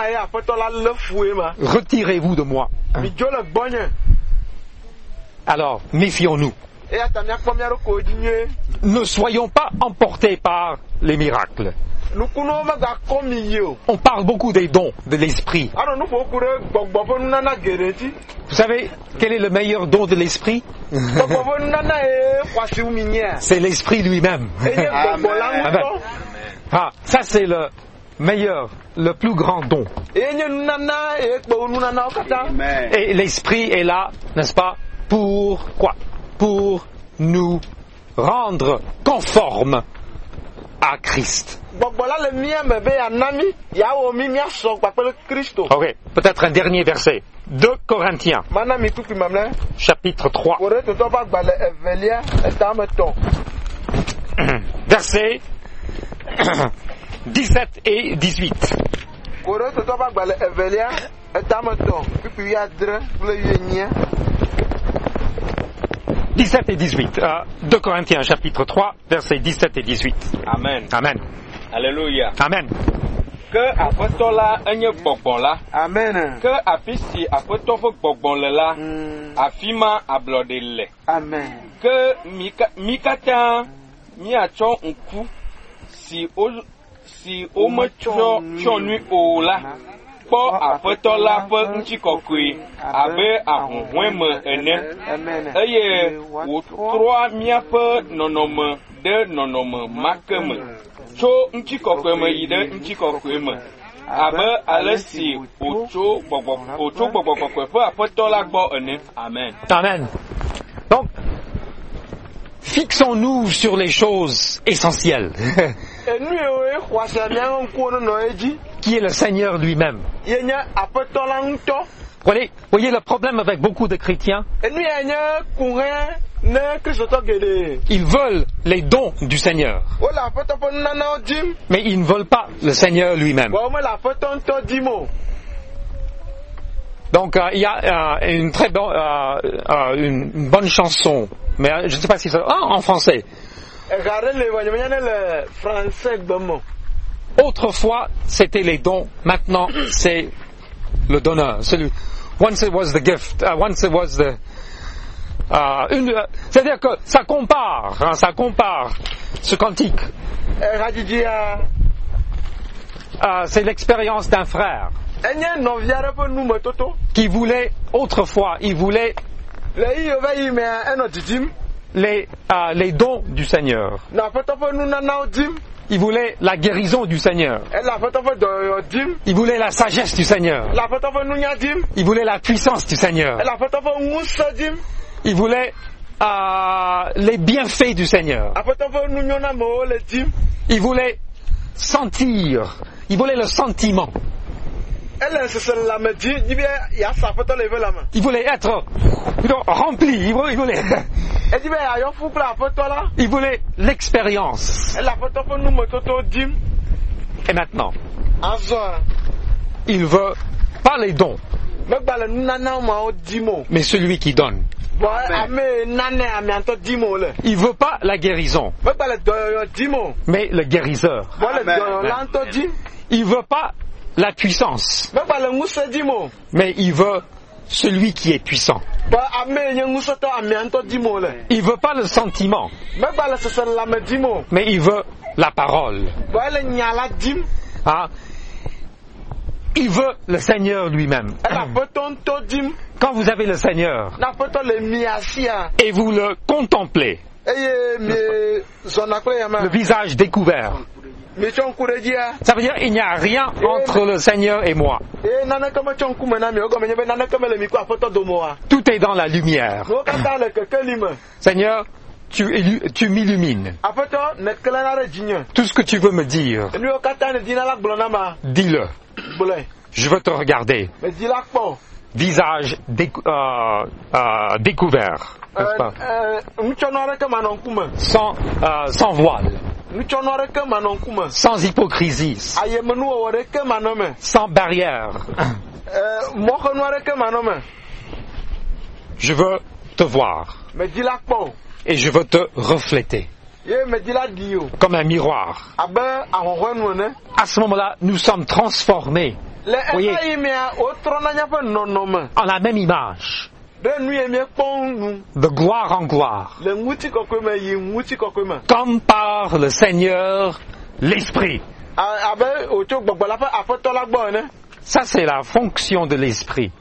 Retirez-vous de moi. Alors, méfions-nous. Ne soyons pas emportés par les miracles. On parle beaucoup des dons de l'esprit. Vous savez quel est le meilleur don de l'esprit? C'est l'esprit lui-même. Ah, ça c'est le meilleur, le plus grand don. Et l'Esprit est là, n'est-ce pas, pour quoi? Pour nous rendre conformes à Christ. Ok, peut-être un dernier verset. 2 Corinthiens, chapitre 3. Versets 17 et 18. 17 et 18. 2 Corinthiens chapitre 3, versets 17 et 18. Amen. Amen. Alléluia. Amen. Que aƒetɔ la enye gbɔgbɔ la. Amen. Que afi si aƒetɔ ƒe gbɔgbɔ le la, afi ma ablɔɖe le. Amen. Que mi katã miatsɔ ŋku si wometsyɔ nui o la kpɔ aƒetɔ la ƒe ŋutikɔkɔe abe ahuhɔe me ene, eye wòtrɔa miaƒe nɔnɔme ɖe nɔnɔme ma ke me, tso ŋutikɔkɔe me yi ɖe ŋutikɔkɔe me, abe ale si wòtso gbɔgbɔ kɔkɔe ƒe aƒetɔ la gbɔ ene. Amen. Amen. Donc, fixons-nous sur les choses essentielles. Qui est le Seigneur lui-même. Voyez le problème avec beaucoup de chrétiens. Ils veulent les dons du Seigneur, mais ils ne veulent pas le Seigneur lui-même. Donc il y a une très une bonne chanson, mais je ne sais pas si c'est en français. Autrefois, c'était les dons. Maintenant, c'est le donneur. Once it was the gift. Once it was the. C'est-à-dire que ça compare ce cantique. C'est l'expérience d'un frère qui voulait autrefois, il voulait les dons du Seigneur. Il voulait la guérison du Seigneur. Il voulait la sagesse du Seigneur. Il voulait la puissance du Seigneur. Il voulait les bienfaits du Seigneur. Il voulait sentir. Il voulait le sentiment. Il voulait être rempli. Il voulait l'expérience. Et maintenant, il veut pas les dons, mais celui qui donne. Il veut pas la guérison, mais le guérisseur. Il veut pas la puissance, mais il veut celui qui est puissant. Il veut pas le sentiment, mais il veut la parole. Il veut le Seigneur lui-même. Quand vous avez le Seigneur et vous le contemplez, le visage découvert, ça veut dire qu'il n'y a rien entre le Seigneur et moi. Tout est dans la lumière. Seigneur, tu m'illumines. Tout ce que tu veux me dire, dis-le. Je veux te regarder. Visage découvert, n'est-ce pas? Sans voile, sans hypocrisie, sans barrière. Je veux te voir et je veux te refléter comme un miroir. À ce moment-là, nous sommes transformés, voyez, en la même image, de gloire en gloire, comme par le Seigneur l'Esprit. Ça, c'est la fonction de l'Esprit,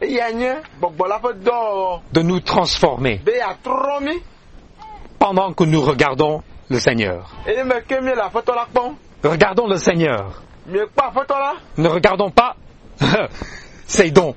de nous transformer pendant que nous regardons le Seigneur. regardons le Seigneur. Ne regardons pas ses dons.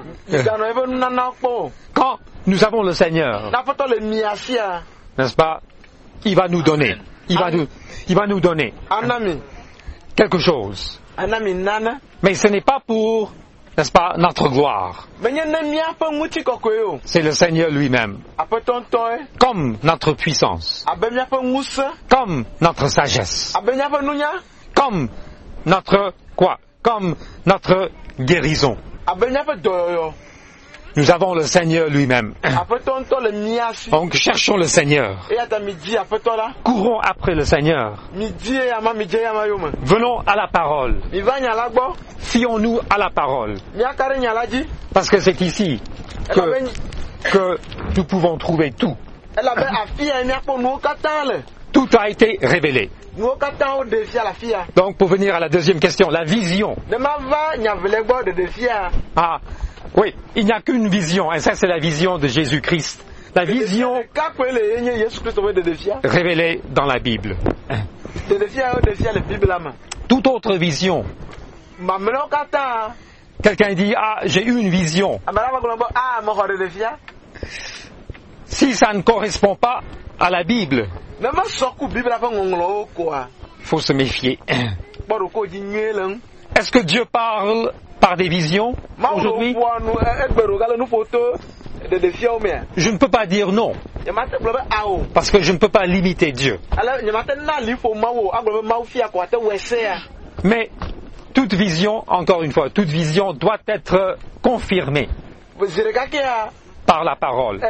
Quand nous avons le Seigneur, n'est-ce pas, il va nous donner. Il va nous donner quelque chose. Mais ce n'est pas pour, n'est-ce pas, notre gloire. C'est le Seigneur lui-même. Comme notre puissance. Comme notre sagesse. Comme notre quoi? Comme notre guérison. Nous avons le Seigneur lui-même. Donc cherchons le Seigneur. Courons après le Seigneur. Venons à la parole. Fions-nous à la parole. Parce que c'est ici que nous pouvons trouver tout. Tout a été révélé. Donc pour venir à la deuxième question, la vision. Ah, oui, il n'y a qu'une vision, et ça c'est la vision de Jésus-Christ. La vision révélée dans la Bible. Toute autre vision. Quelqu'un dit, ah, j'ai eu une vision. Si ça ne correspond pas à la Bible, il faut se méfier. Est-ce que Dieu parle par des visions aujourd'hui? Je ne peux pas dire non. Parce que je ne peux pas limiter Dieu. Mais toute vision, encore une fois, toute vision doit être confirmée par la parole.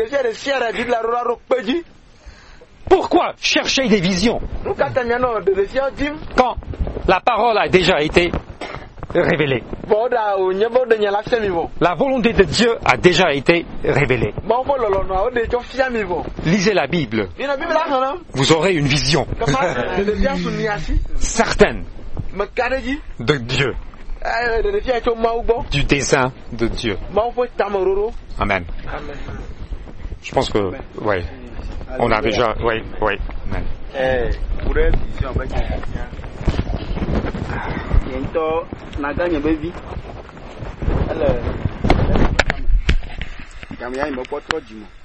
Pourquoi chercher des visions quand la parole a déjà été révélée? La volonté de Dieu a déjà été révélée. Lisez la Bible. Vous aurez une vision certaine de Dieu, du dessein de Dieu. Amen. Je pense que, oui, on a déjà, oui, amen. Bientôt,